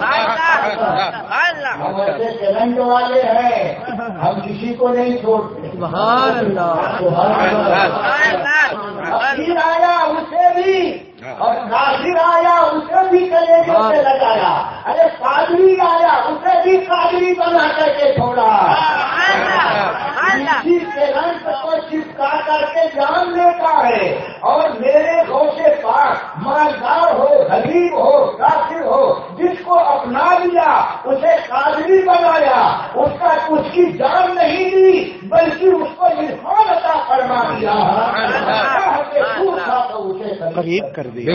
ایسے ٹیلنٹ والے ہیں، ہم کسی کو نہیں چھوڑتے. سبحان اللہ، فقیر آیا اسے بھی اور کافر آیا اسے بھی کلیجے سے لگایا. ارے قادری آیا اسے بھی قادری بنا کر کے چھوڑا. کسی ٹیلنٹ کو چپکا کر کے جان لیتا ہے. اور میرے غوث پاک مالدار ہو، غریب ہو، کافر ہو، جس کو اپنا لیا اسے قادری بنایا. اس کی جان نہیں دی بلکہ اس کو عرفان عطا فرما دیا. قریب کر دیا.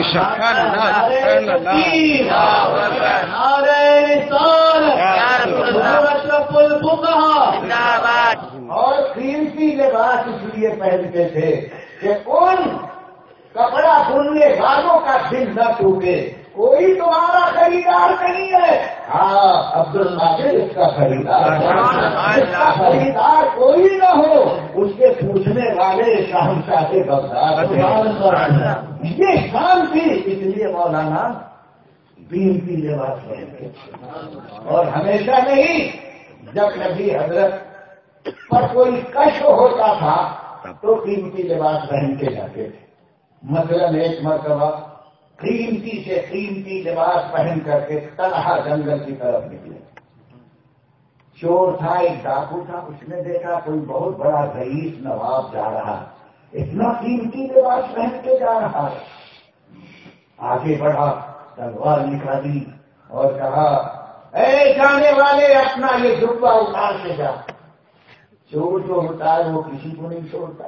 اور قیمتی لباس اس لیے پہنتے تھے کہ ان کپڑا بننے والوں کا دل نہ ٹوٹے. کوئی تمہارا خریدار نہیں ہے. ہاں عبد القادر اس کا خریدار، اس کا خریدار کوئی نہ ہو. اس کے پوچھنے والے شہنشاہ بغداد. یہ شان تھی. اس لیے مولانا قیمتی لباس پہنتے اور ہمیشہ نہیں. جب نبی حضرت پر کوئی کشف ہوتا تھا تو قیمتی لباس پہن کے جاتے تھے. مثلاً ایک مرتبہ قیمتی سے قیمتی لباس پہن کر کے طلحہ جنگل کی طرف نکلے. چور تھا، ایک ڈاکو تھا. اس نے دیکھا کوئی بہت بڑا رئیس نواب جا رہا، اتنا قیمتی لباس پہن کے جا رہا ہے. آگے بڑھا، تلوار نکالی اور کہا اے جانے والے اپنا یہ جبہ اتار کے جا. چور جو ہوتا ہے وہ کسی کو نہیں چھوڑتا.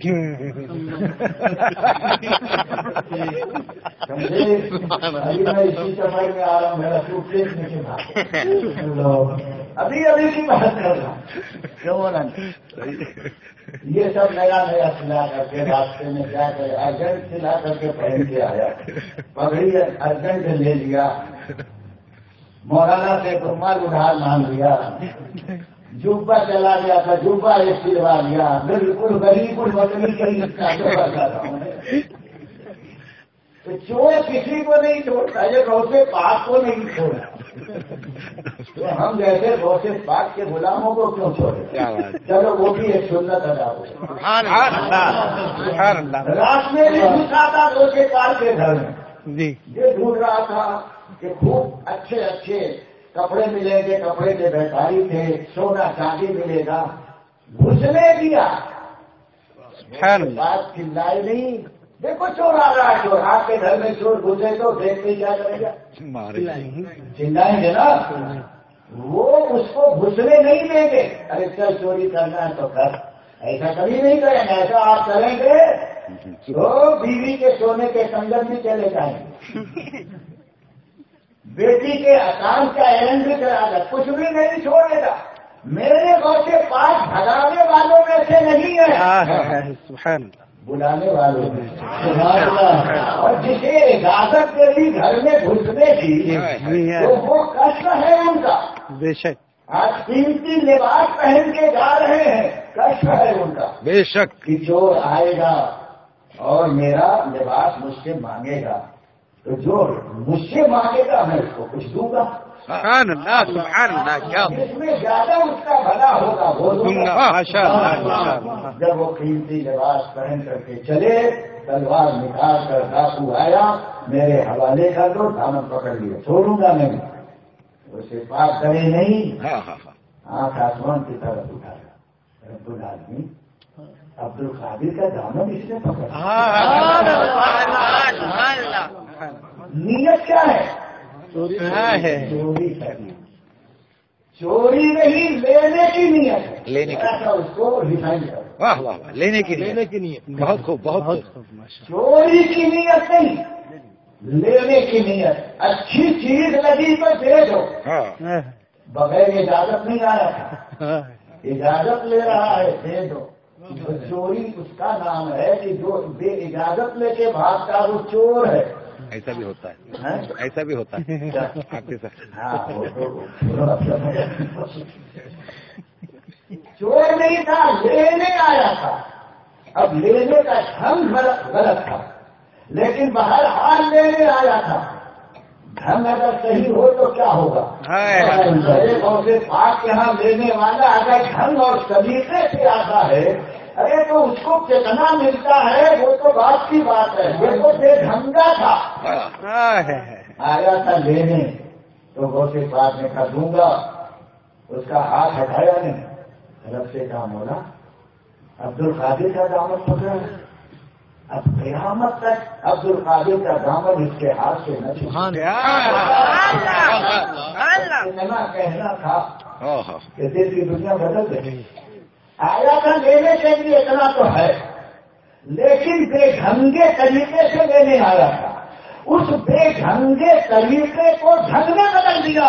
سمجھے؟ میں اسی سفر میں آ رہا ہوں، میرا سوٹ کیس نہیں چلا. ابھی کی بات کر رہا ہوں. کیوں یہ سب نیا نیا سلا کر کے راستے میں کیا کرے، ارجنٹ سلا کر کے پہن کے آیا. پگڑی ارجنٹ لے لیا، مولانا سے رومال ادھار مانگ لیا، جوبا چلا گیا تھا، جوبا ایک سلوا لیا. بالکل غریب الوطنی کہیں تو چور کسی کو نہیں چھوڑتا. یہ غوث پاک کو نہیں چھوڑا تو ہم جیسے غوث پاک کے غلاموں کو کیوں چھوڑے؟ چلو وہ بھی ایک سنت ادا ہو. رات میں بھی گھسا تھا غوث پاک کے گھر میں. یہ ڈھونڈ رہا تھا کہ خوب اچھے اچھے کپڑے ملیں گے، کپڑے کے بہتاری تھے، سونا چاندی ملے گا. گھسنے دیا، بات چلائے نہیں. دیکھو چور آ رہا ہے، چور آپ کے گھر میں چور گھسے تو دیکھ کے کیا کرے گا؟ چلائیں گے نا. وہ اس کو گھسنے نہیں دیں گے. ارے چل چوری کرنا ہے تو کر. ایسا کبھی نہیں کریں گے. ایسا آپ کریں گے تو بیوی کے سونے کے سنگت بھی چلے جائیں گے، بیٹی کے اکاؤنٹ کا ایرنڈ بھی کرا گا، کچھ بھی نہیں چھوڑے گا. میرے غوث پاک بھگانے والوں میں سے نہیں ہے. بلانے والوں میں سبحان اللہ۔ اور جسے اجازت دے دی گھر میں گھسنے کی تو وہ کشٹ ہے ان کا۔ بے شک آج قیمتی لباس پہن کے جا رہے ہیں، کشٹ ہے ان کا بے شک کہ چور آئے گا اور میرا لباس مجھ سے مانگے گا، تو جو مجھ سے مانگے گا میں اس کو کچھ دوں گا، سبحان اللہ سبحان اللہ کیا جس میں زیادہ اس کا بھلا ہوگا وہ دوں گا۔ ماشاء اللہ ماشاء اللہ۔ جب وہ قیمتی لباس پہن کر کے چلے، تلوار نکال کر ڈاکو آیا، میرے حوالے کر دو، دامن پکڑ لیا، چھوڑوں گا نہیں، اسے پاس کرے نہیں، ہاں ہاں ہاں آنکھ آسمان کی طرف اٹھایا، رب العالمین عبد القادر کا دامن اس نے پکڑا۔ نیت کیا ہے؟ چوری کرنی، چوری نہیں لینے کی نیت ہے، لینے کی، ایسا اس کو ریفائن کرو۔ واہ واہ واہ، لینے کی نیت، بہت خوب بہت خوب۔ چوری کی نیت نہیں، لینے کی نیت۔ اچھی چیز لگی تو دے دو، ہاں بغیر اجازت نہیں آیا تھا، اجازت لے رہا ہے دے دو۔ تو چوری اس کا نام ہے کہ جو بے اجازت لے کے بھاگتا وہ چور ہے۔ ایسا بھی ہوتا ہے، ایسا بھی ہوتا ہے آپ کے ساتھ۔ ہاں چور نہیں تھا، لینے آیا تھا۔ اب لینے کا ڈھنگ غلط تھا، لیکن بہرحال لینے آیا تھا۔ ڈھنگ اگر صحیح ہو تو کیا ہوگا؟ سے پاک یہاں لینے والا اگر ڈھنگ اور سلیقے سے آتا ہے، ارے تو اس کو کتنا ملتا ہے وہ تو بات کی بات ہے، یہ تو بے ڈھنگا تھا۔ آیا تھا لینے تو غوث پاک نے کہا دوں گا، اس کا ہاتھ ہٹایا نہیں، رب سے کہا مولا عبد القادر کا دامن پکڑا، اب قیامت تک عبد القادر کا دامن اس کے ہاتھ سے نہ چھوٹے۔ اتنا کہنا تھا کہ دل کی دنیا بدل گئی۔ آیا تھا لینے کے لیے اتنا تو ہے، لیکن بے ڈھنگے طریقے سے لینے آیا تھا، اس بے ڈھنگے طریقے کو ڈھنگ نے بدل دیا۔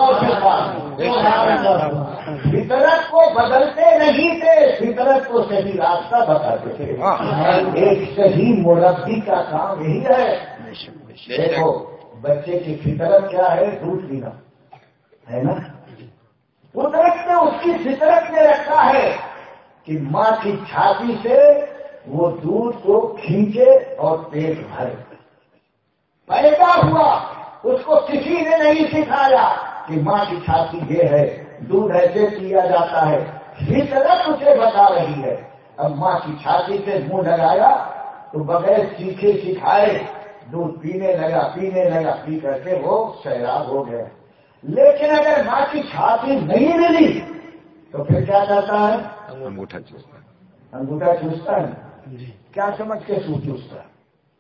فطرت کو بدلتے نہیں تھے، فطرت کو صحیح راستہ بتاتے تھے۔ ایک صحیح مربی کا کام یہی ہے۔ دیکھو بچے کی فطرت کیا ہے؟ دودھ پینا ہے نا۔ قدرت نے اس کی فطرت میں رکھا ہے کہ ماں کی چھاتی سے وہ دودھ کو کھینچے اور پیٹ بھرے۔ پیدا ہوا، اس کو کسی نے نہیں سکھایا کہ ماں کی چھاتی یہ ہے، دودھ ایسے پیا جاتا ہے، فطرت اسے بتا رہی ہے۔ اب ماں کی چھاتی سے منہ لگایا تو بغیر سیکھے سکھائے دودھ پینے لگا، پی کر کے وہ سیراب ہو گیا۔ لیکن اگر ماں کی چھاتی نہیں ملی تو پھر کیا کرتا ہے؟ انگوٹھا چوستا ہے، انگوٹھا چوستا ہے۔ کیا سمجھ کے چوستا ہے؟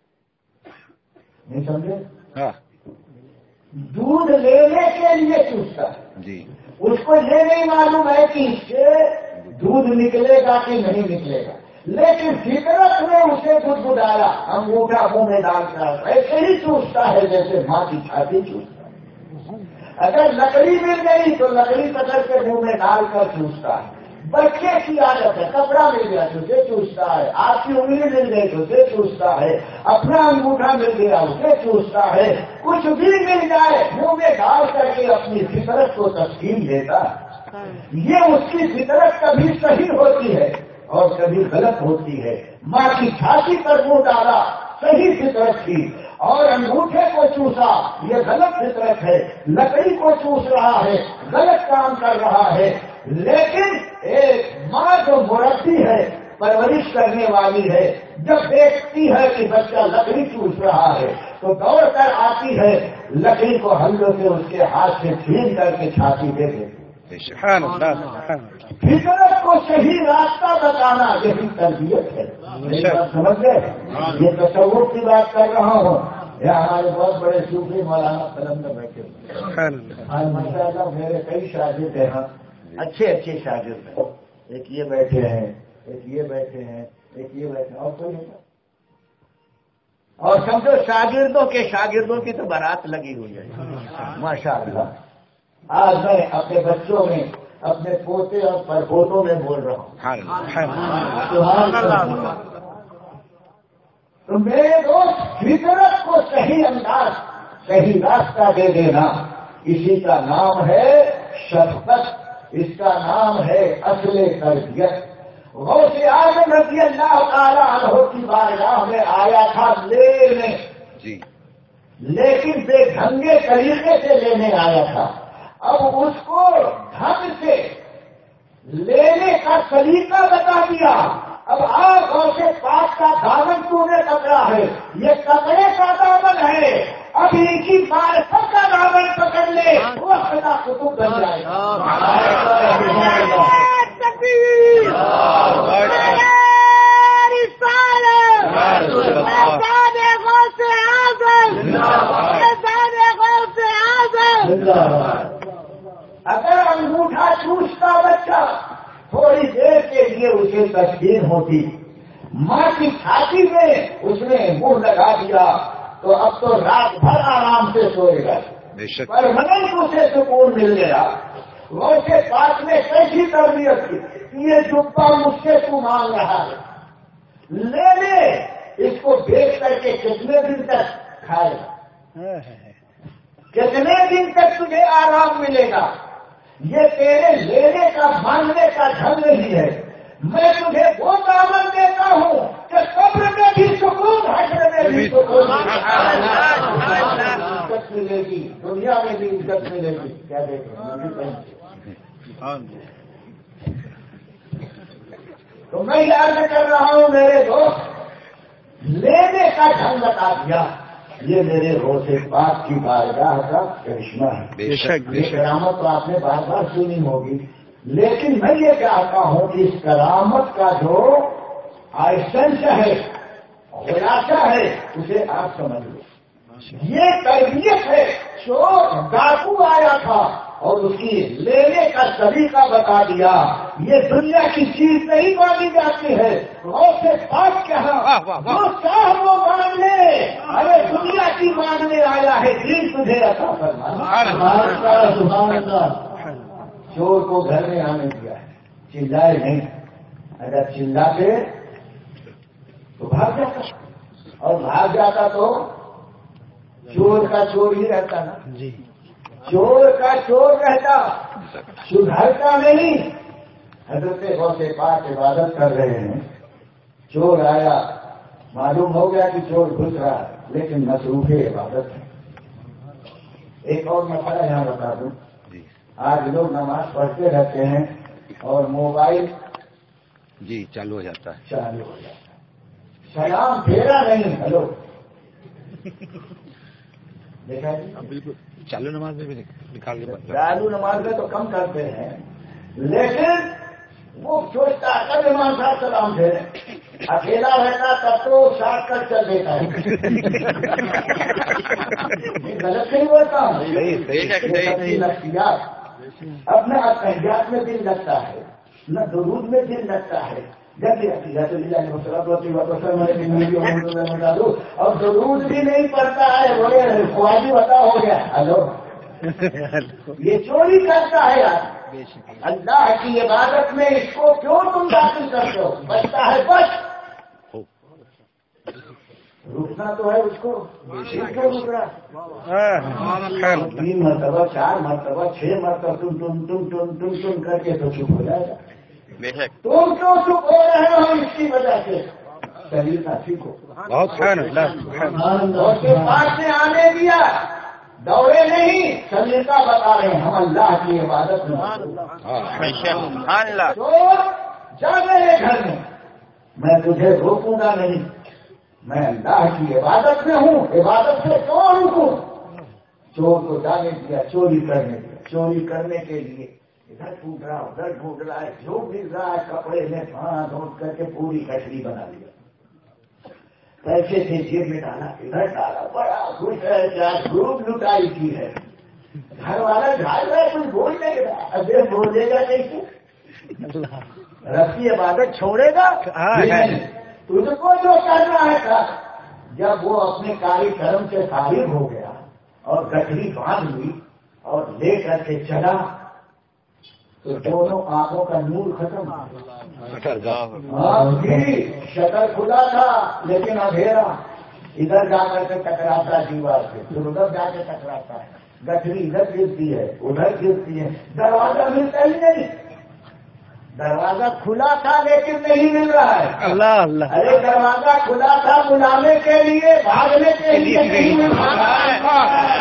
نہیں سمجھے؟ ہاں دودھ لینے کے لیے چوستا ہے، جی، اس کو یہ نہیں معلوم ہے کہ اس سے دودھ نکلے گا کہ نہیں نکلے گا، لیکن فطرت نے اسے گدگدایا، انگوٹھا منہ میں ڈال کر ایسے ہی چوستا ہے جیسے ماں کی چھاتی چوستا ہے۔ اگر لکڑی مل گئی تو لکڑی پکڑ کے منہ میں ڈال کر چوستا ہے۔ بچے کی عادت ہے، کپڑا مل گیا تو اسے چوستا ہے، آپ کی انگلی مل گئی تو اسے چوستا ہے، اپنا انگوٹھا مل گیا اسے چوستا ہے، کچھ بھی مل جائے منہ میں ڈال کر کے اپنی فطرت کو تسکین دیتا ہے۔ یہ اس کی فطرت کبھی صحیح ہوتی ہے اور کبھی غلط ہوتی ہے۔ ماں کی چھاتی پر منہ ڈالا، صحیح فطرت تھی، اور انگوٹھے کو چوسا، یہ غلط فطرت ہے۔ لکڑی کو چوس رہا ہے، غلط کام کر رہا ہے۔ لیکن ایک ماں جو مربی ہے، پرورش کرنے والی ہے، جب دیکھتی ہے کہ بچہ لکڑی چوس رہا ہے تو دوڑ کر آتی ہے، لکڑی کو ہنگوں سے اس کے ہاتھ سے چھین کر کے چھاتی دے دیتی۔ سبحان اللہ سبحان اللہ۔ فطرت کو صحیح راستہ بتانا یہی تربیت ہے۔ میری بات سمجھ گئے؟ یہ تصور کی بات کر رہا ہوں۔ یہ ہمارے بہت بڑے صوفی مولانا قلم میں بیٹھے ہوئے، آج ماشاء اللہ میرے کئی شاگرد ہیں، اچھے شاگرد ہیں، ایک یہ بیٹھے ہیں، ایک یہ بیٹھے ہیں، ایک یہ بیٹھے ہیں، اور کوئی نہیں۔ اور سمجھو شاگردوں کے شاگردوں کی تو بارات لگی ہوئی ہے ماشاء اللہ۔ آج میں اپنے بچوں میں، اپنے پوتے اور پرپوتوں میں بول رہا ہوں، تو میرے دوست فطرت کو صحیح انداز صحیح راستہ دے دینا، اسی کا نام ہے شفقت، اس کا نام ہے اصل تربیت۔ غوث اعظم رضی اللہ تعالی عنہ کی بارگاہ میں آیا تھا لینے، لیکن بے ڈھنگے طریقے سے لینے آیا تھا۔ اب اس کو ڈھنگ سے لینے کا طریقہ بتا دیا۔ اب غوث پاک کا دامن تو نے پکڑا ہے، یہ کپڑے کا دامن ہے، اب ان کی معرفت کا دامن پکڑ لے، وہ خدا قطب بن جائے گا۔ اگر انگوٹھا چوستا بچہ تھوڑی دیر کے لیے اسے تسکین ہوتی، ماں کی چھاتی میں اس نے منہ لگا دیا تو اب تو رات بھر آرام سے سوئے گا، پر مگر اسے سکون مل گیا۔ غوث پاک نے کیسی تربیت کی، یہ جبا مجھ سے تو مانگ رہا ہے، لے لے، اس کو بیچ کر کے کتنے دن تک کھائے گا، کتنے دن تک تجھے آرام ملے گا؟ یہ تیرے لینے کا مانگنے کا ڈھنگ نہیں ہے۔ میں تجھے وہ دامن دیتا ہوں کہ قبر میں بھی سکون، حشر میں بھی سکون، عزت ملے گی، دنیا میں بھی عزت ملے گی۔ کیا دیکھیں تو میں یاد کر رہا ہوں میرے دوست، لینے کا ڈھنگ بتا دیا۔ یہ میرے غوث پاک کی بارگاہ کا کرشمہ ہے۔ بے شک یہ کرامت تو آپ نے بار بار سنی ہوگی، لیکن میں یہ چاہتا ہوں کہ اس کرامت کا جو ایسنس ہے، خلاصہ ہے، اسے آپ سمجھ لو۔ یہ تربیت ہے۔ چور ڈاکو آیا تھا اور اس کی لینے کا طریقہ بتا دیا۔ یہ دنیا کی چیز نہیں مانی جاتی ہے، غوث پاک کہاں جو چاہ وہ مانگ لے۔ ارے دنیا کی مانگنے آیا ہے، دین تجھے عطا فرما۔ سبحان اللہ۔ چور کو گھر میں آنے دیا ہے، چلائے نہیں، اگر چلاتے تو بھاگ جاتا، اور بھاگ جاتا تو چور کا چور ہی رہتا نا، چور کا چور رہتا، سدھرتا نہیں۔ حضرت غوث پاک عبادت کر رہے ہیں، چور آیا، معلوم ہو گیا کہ چور گھس رہا ہے، لیکن مصروف عبادت ہے۔ ایک اور مسئلہ یہاں بتا دوں، آج لوگ نماز پڑھتے رہتے ہیں اور موبائل چالو ہو جاتا ہے، سلام پھیرا نہیں، ہلو دیکھا جی، بالکل چالو نماز میں بھی نکال کے چالو نماز میں تو کم کرتے ہیں، لیکن وہ سوچتا ہے کب امام صاحب سلام پھیرے، اکیلا رہتا تب تو شارٹ کٹ چل دیتا ہے۔ غلط نہیں بولتا ہوں، اپنے احتیاط میں دل لگتا ہے، نہ درود میں دل لگتا ہے، جب اور درود بھی نہیں پڑتا ہے، بولے خواجی بتا ہو گیا، ہلو یہ چوری کرتا ہے یار۔ اللہ کی عبادت میں اس کو کیوں تم داخل کرتے ہو؟ بچتا ہے بس، رکنا تو ہے اس کو، رک رہا 3 مرتبہ 4 مرتبہ 6 مرتبہ تم کر کے تو چپ ہو جائے گا۔ تم کیوں چپ ہو رہے ہو؟ اس کی وجہ سے طریقہ سیکھو۔ بہت خیر اور کے پاس نے آنے دیا، دوڑے نہیں، طریقہ بتا رہے ہیں ہم اللہ کی عبادت میں۔ تو جا میرے گھر میں تجھے روکوں گا نہیں، میں اللہ کی عبادت میں ہوں، عبادت سے کون رکوں؟ چور کو جانے دیا، چوری کرنے کے لیے ادھر ڈھونڈ رہا ادھر ڈھونڈ رہا ہے، جو مل رہا ہے کپڑے میں ہاتھ دھوٹ کر کے پوری کچھلی بنا لیا، پیسے سے جیب میں ڈالا، ادھر ڈالا، بڑا خوش ہے، کیا خوب لٹائی کی ہے۔ گھر والا ڈھال رہا ہے، کچھ بول نہیں رہا، ابھی بولے گا نہیں، رب کی عبادت چھوڑے گا تجھ کو جو کرنا ہے کر۔ جب وہ اپنے کاری کرم سے فارغ ہو گیا اور گٹھڑی باندھ لی اور لے کر کے چلا، تو دونوں آنکھوں کا نور ختم. ہاں جی شٹر کھلا تھا لیکن اندھیرا. ادھر جا کر کے ٹکراتا ہے دیوار سے, پھر ادھر جا کے ٹکراتا ہے, گٹھری ادھر گرتی ہے ادھر گرتی ہے, دروازہ ملتا ہی نہیں. دروازہ کھلا تھا لیکن نہیں مل رہا ہے. اللہ اللہ. ارے دروازہ کھلا تھا بلانے کے لیے, بھاگنے کے لیے نہیں مل رہا.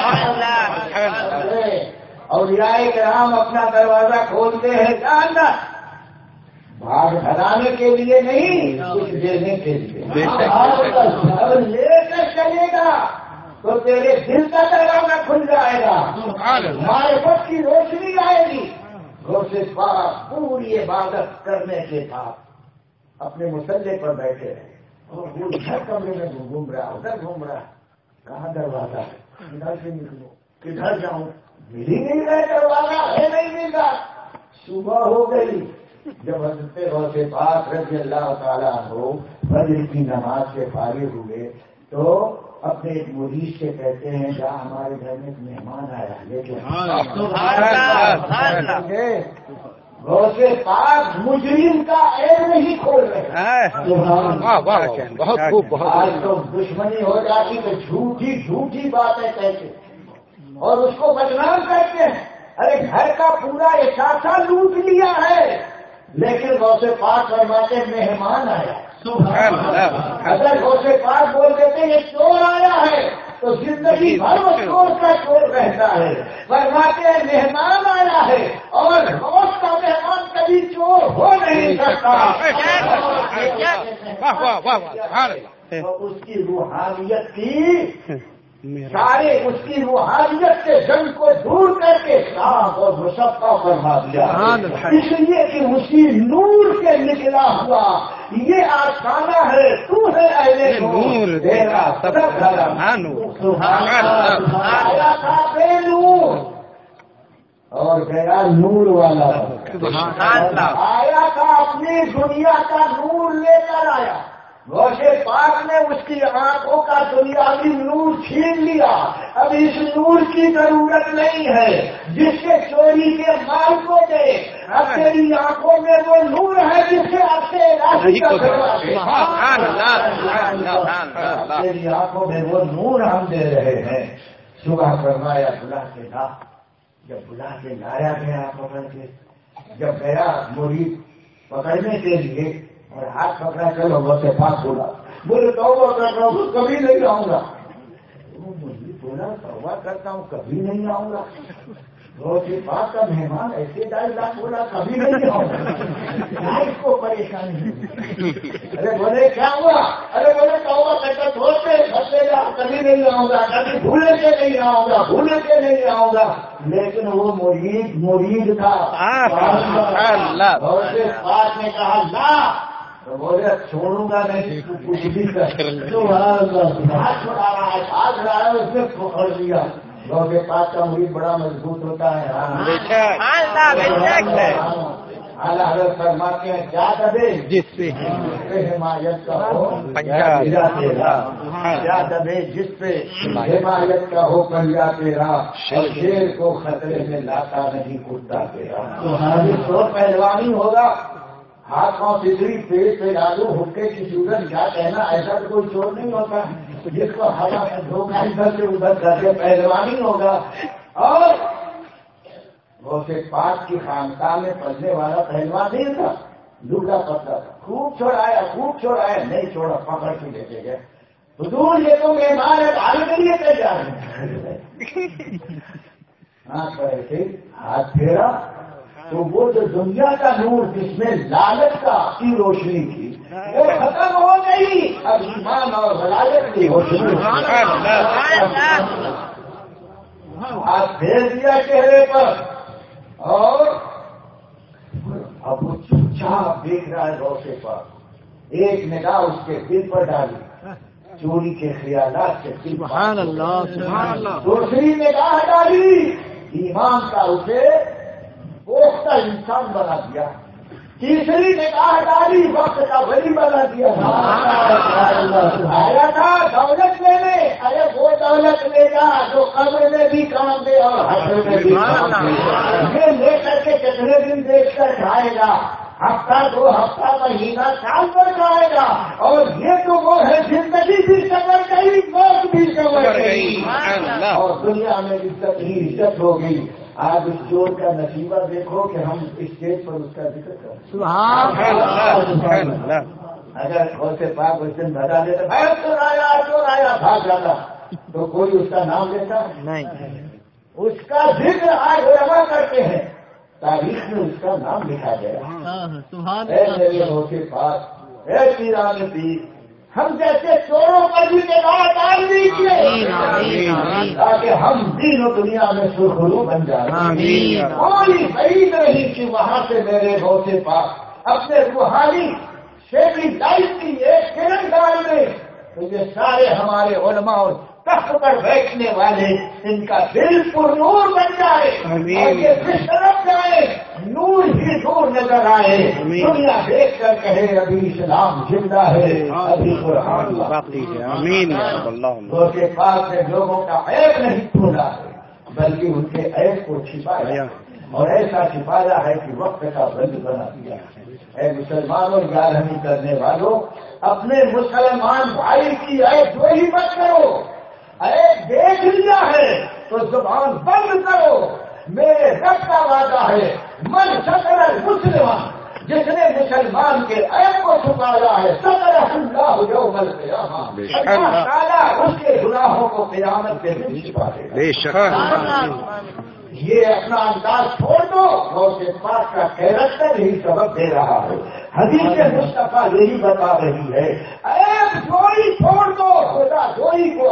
اولیاء کرام اپنا دروازہ کھولتے ہیں جاننا, بھاگ بھگانے کے لیے نہیں, کچھ دینے کے لیے. اور لے کر چلے گا تو تیرے دل کا دروازہ کھل جائے گا, معرفت کی روشنی آئے گی. غوث پاک پوری عبادت کرنے کے بعد اپنے مسلح پر بیٹھے رہے, اور وہ ادھر کمرے میں گھوم رہا, ادھر گھوم رہا. کہاں دروازہ ہے, ادھر سے نکلو, کدھر جاؤں, مل ہی نہیں رہے, دروازہ ہے نہیں مل رہا. صبح ہو گئی. جب حضرت غوث پاک رضی اللہ تعالیٰ عنہ فجر کی نماز سے فارغ ہوئے تو اپنے ایک مرید سے کہتے ہیں کہ ہمارے گھر میں ایک مہمان آیا, لیکن غوث پاک مجرم کا عیب نہیں کھول رہے. بہت خوب. آج تو دشمنی ہو جاتی تو جھوٹی جھوٹی باتیں کہتے اور اس کو بدنام کرتے ہیں. ارے گھر کا پورا احساسہ لوٹ لیا ہے, لیکن غوث پاک فرماتے مہمان آیا. اگر غوث پاک بول دیتے یہ چور آیا ہے تو زندگی بھر وہ چور کا چور رہتا ہے. فرماتے مہمان آیا ہے, اور غوث کا مہمان کبھی چور ہو نہیں سکتا. تو اس کی روحانیت کی سارے اس کی روحانیت کے جنگ کو دور کر کے صاف اور مصفا فرما دیا. اس لیے کہ اسی نور سے نکلا ہوا یہ آسانہ ہے, تو ہے اہل نور, تیرا سب آیا تھا بے نور اور گیا نور والا. آیا تھا اپنی دنیا کا نور لے کر آیا. غوث پاک نے اس کی آنکھوں کا دنیاوی نور چھین لیا. اب اس نور کی ضرورت نہیں ہے جس سے چوری کے مال کو دے. اب تیری آنکھوں میں وہ نور ہے جس سے آپ سے تیری آنکھوں میں وہ نور ہم دے رہے ہیں. صبح فرمایا بلا کے لا. جب بلا کے لایا گیا پکڑ کے, جب گیا مرید پکڑنے کے لیے اور ہاتھ پکڑا, چلو غوث پاک بولا, بولے توبہ کر رہا ہوں کبھی نہیں آؤں گا. مجھے بولا توبہ کرتا ہوں کبھی نہیں آؤں گا. غوث پاک کا مہمان ایسے ڈائیلاگ بولا کبھی نہیں آؤں گا. اس کو پریشانی. ارے بولے کیا ہوا, ارے بولے توبہ کرتا چھوڑتے بچے گا, کبھی نہیں آؤں گا, کبھی بھولے کے نہیں آؤں گا, بھولے کے نہیں آؤں گا. لیکن وہ مرید تھا. غوث پاک نے کہا لا, تو بولے چھوڑوں گا نہیں, کچھ بھی ہاتھ چھوڑا رہا ہے, ہاتھ رہا ہے, اس نے پکڑ لیا. غوث پاک کا مرید بڑا مضبوط ہوتا ہے. اعلیٰ حضرت فرماتے ہیں کیا دبے جس پہ حمایت کا ہو پنجا تیرا, کیا دبے جس پہ حمایت کا ہو پنجا تیرا, اور شیر کو خطرے میں لاتا نہیں کرتا تیرا. تو پہلوانی ہوگا, ہاتھوں پتری پیٹ پہ ڈالو حکے کی صورت, کیا کہنا, ایسا تو کوئی چور نہیں ہوتا جس کو ہوا میں دھوکہ ادھر سے ادھر کر کے پہلوانی ہوگا. اور غوث پاک کی خانقاہ میں پڑھنے والا پہلوان نہیں تھا, دبلا پتلا تھا. خوب چھوڑایا نہیں چھوڑا, پکڑ کے لیتے گئے. حضور یہ تو مہمان ہے, بھاگ کے لیے کہہ جا رہے ہیں. ہاتھ پر ایسے ہاتھ پھیرا تو وہ جو دنیا کا نور جس میں لالچ کی روشنی تھی وہ ختم ہو گئی. اب ایمان اور ولایت کی روشنی ہاتھ پھیر دیا چہرے پر, اور اب وہ چپ چاپ دیکھ رہا ہے غوث پاک. ایک نگاہ اس کے دل پر ڈالی, چوری کے خیالات سے سبحان اللہ سبحان اللہ. دوسری نگاہ ڈالی, ایمان کا اسے پختہ انسان بنا دیا. تیسری نگاہ ڈالی, وقت کا ولی بنا دیا. آیا تھا دولت لینے, ارے وہ دولت لے گا جو قبر میں بھی کام دے اور حشر میں بھی کام دے. یہ لے کر کے कितने दिन देख कर खाएगा, हफ्ता 2 हफ्ता महीना साल भर खाएगा। और ये तो वो है जिंदगी भी सबर गई, मौत भी सबर गई, और दुनिया में इज्जत ही इज्जत हो गई। आज उस चोर का नसीबा देखो कि हम स्टेज पर उसका जिक्र करें। सुभान अल्लाह। अगर गौसे पाक उस दिन बता देते चोर आया भाग जाता, तो कोई उसका नाम लेता नहीं। उसका जिक्र आज उलमा करते हैं, तारीख में उसका नाम लिखा गया। सुभान मेरे गौसे पाक, पीरान पीर, हम जैसे चोरों पर भी निगाह डाल दीजिए ताकि हम दीन और दुनिया में सुरखरू बन जाए। कोई सही नहीं कि वहां से मेरे गौसे पाक अपने रूहानी शेखी लाइफ की एक किरण डाल दे, तो ये सारे हमारे उलमा और तख्त पर बैठने वाले इनका दिल पुरनूर बन जाए और ये जिस तरफ जाए नूर ही नूर नजर आए। दुनिया देख कर कहे अभी इस्लाम जिंदा है, अभी कुरान बाकी है। उसके पास से लोगों का ऐब नहीं खोला है, बल्कि उनके ऐब को छिपाया, और ऐसा छिपाया है कि वक्त का बंद बना दिया है। ऐ मुसलमानों, 11वीं करने वालों, अपने मुसलमान भाई की ऐब जो ही मत करो। ऐब देख लिया है तो जुबान बंद करो। मेरे रब का वादा है, मन सतर मुसलमान, जिसने मुसलमान के ऐब को छुपाया है सतरहुल्लाहु यौमल क़ियामा, अल्लाह ताला उसके गुनाहों को क़यामत के दिन छिपा देगा। ये अपना अंदाज छोड़ दो, गौसे पाक का कैरेक्टर ही सबक दे रहा है। हदीस मुस्तफा यही बता रही है, ऐब जोड़ी छोड़ दो, खुदा जोड़ी को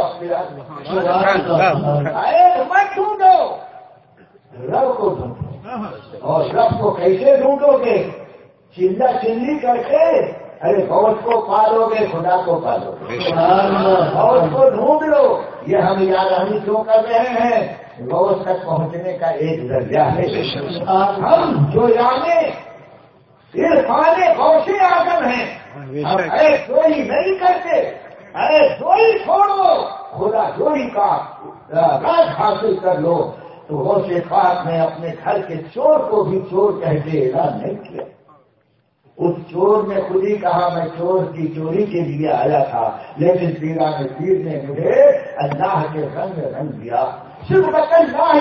ऐब मत ढूंढो, रब को ढूंढो। और रब को कैसे ढूंढोगे? चिल्ला चिल्ली करके? अरे गौस को पालोगे, खुदा को पालोगे। गौस को ढूंढ लो। ये हम याद क्यों कर रहे हैं? गौस तक पहुंचने का एक जरिया है। हम जो जाने इरफाने गौसे आजम हैं, हम अरे जोई नहीं करते, अरे जोई छोड़ो, खुदा जोई का राज हासिल कर लो। तो गौसे पाक ने अपने घर के चोर को भी चोर कह के ऐलान नहीं किया। उस चोर ने खुद ही कहा मैं चोर की चोरी के लिए आया था, लेकिन पीरान पीर ने मुझे अल्लाह के रंग में रंग दिया। सिर्फ अल्लाह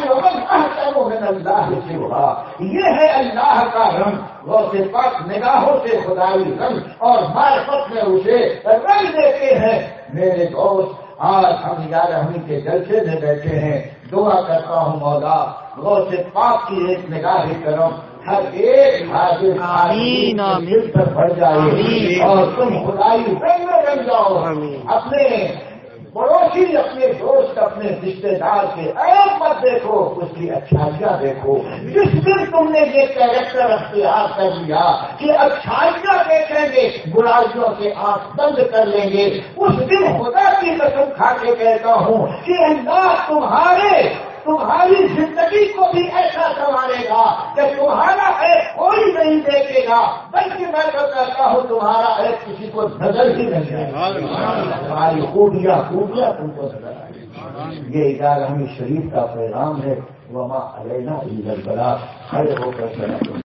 ये है अल्लाह का रंग। गौसे पाक निगाहों से खुदाई रंग और मार्फत में उसे रंग देते हैं। मेरे दोस्त, आज हम 11वीं के जलसे में बैठे हैं। दुआ करता हूँ मौला, गौसे पाक की एक निगाह करम हर एक हाजिर दिल पर भर जाए और तुम खुदाई रंग में रंग जाओ। अपने पड़ोसी, अपने दोस्त, अपने रिश्तेदार के ऐब मत देखो, उसकी अच्छाइयाँ देखो। जिस दिन तुमने ये कैरेक्टर अख्तियार कर लिया कि अच्छाइयाँ देखेंगे, बुराइयों से आंख बंद कर लेंगे, उस दिन खुदा की कसम खा के कहता हूँ कि अल्लाह तुम्हारी जिंदगी को भी ऐसा संभालेगा कि तुम्हारा ऐब कोई नहीं देखेगा, बल्कि मैं तो कहता हूँ तुम्हारा ऐब किसी को नजर ही नहीं आएगा। तुम्हारी खूबियाँ तुमको नजर आएगी। ये 11वीं शरीफ का पैगाम है। वमा अलैना इल्लल बलाग। खड़े होकर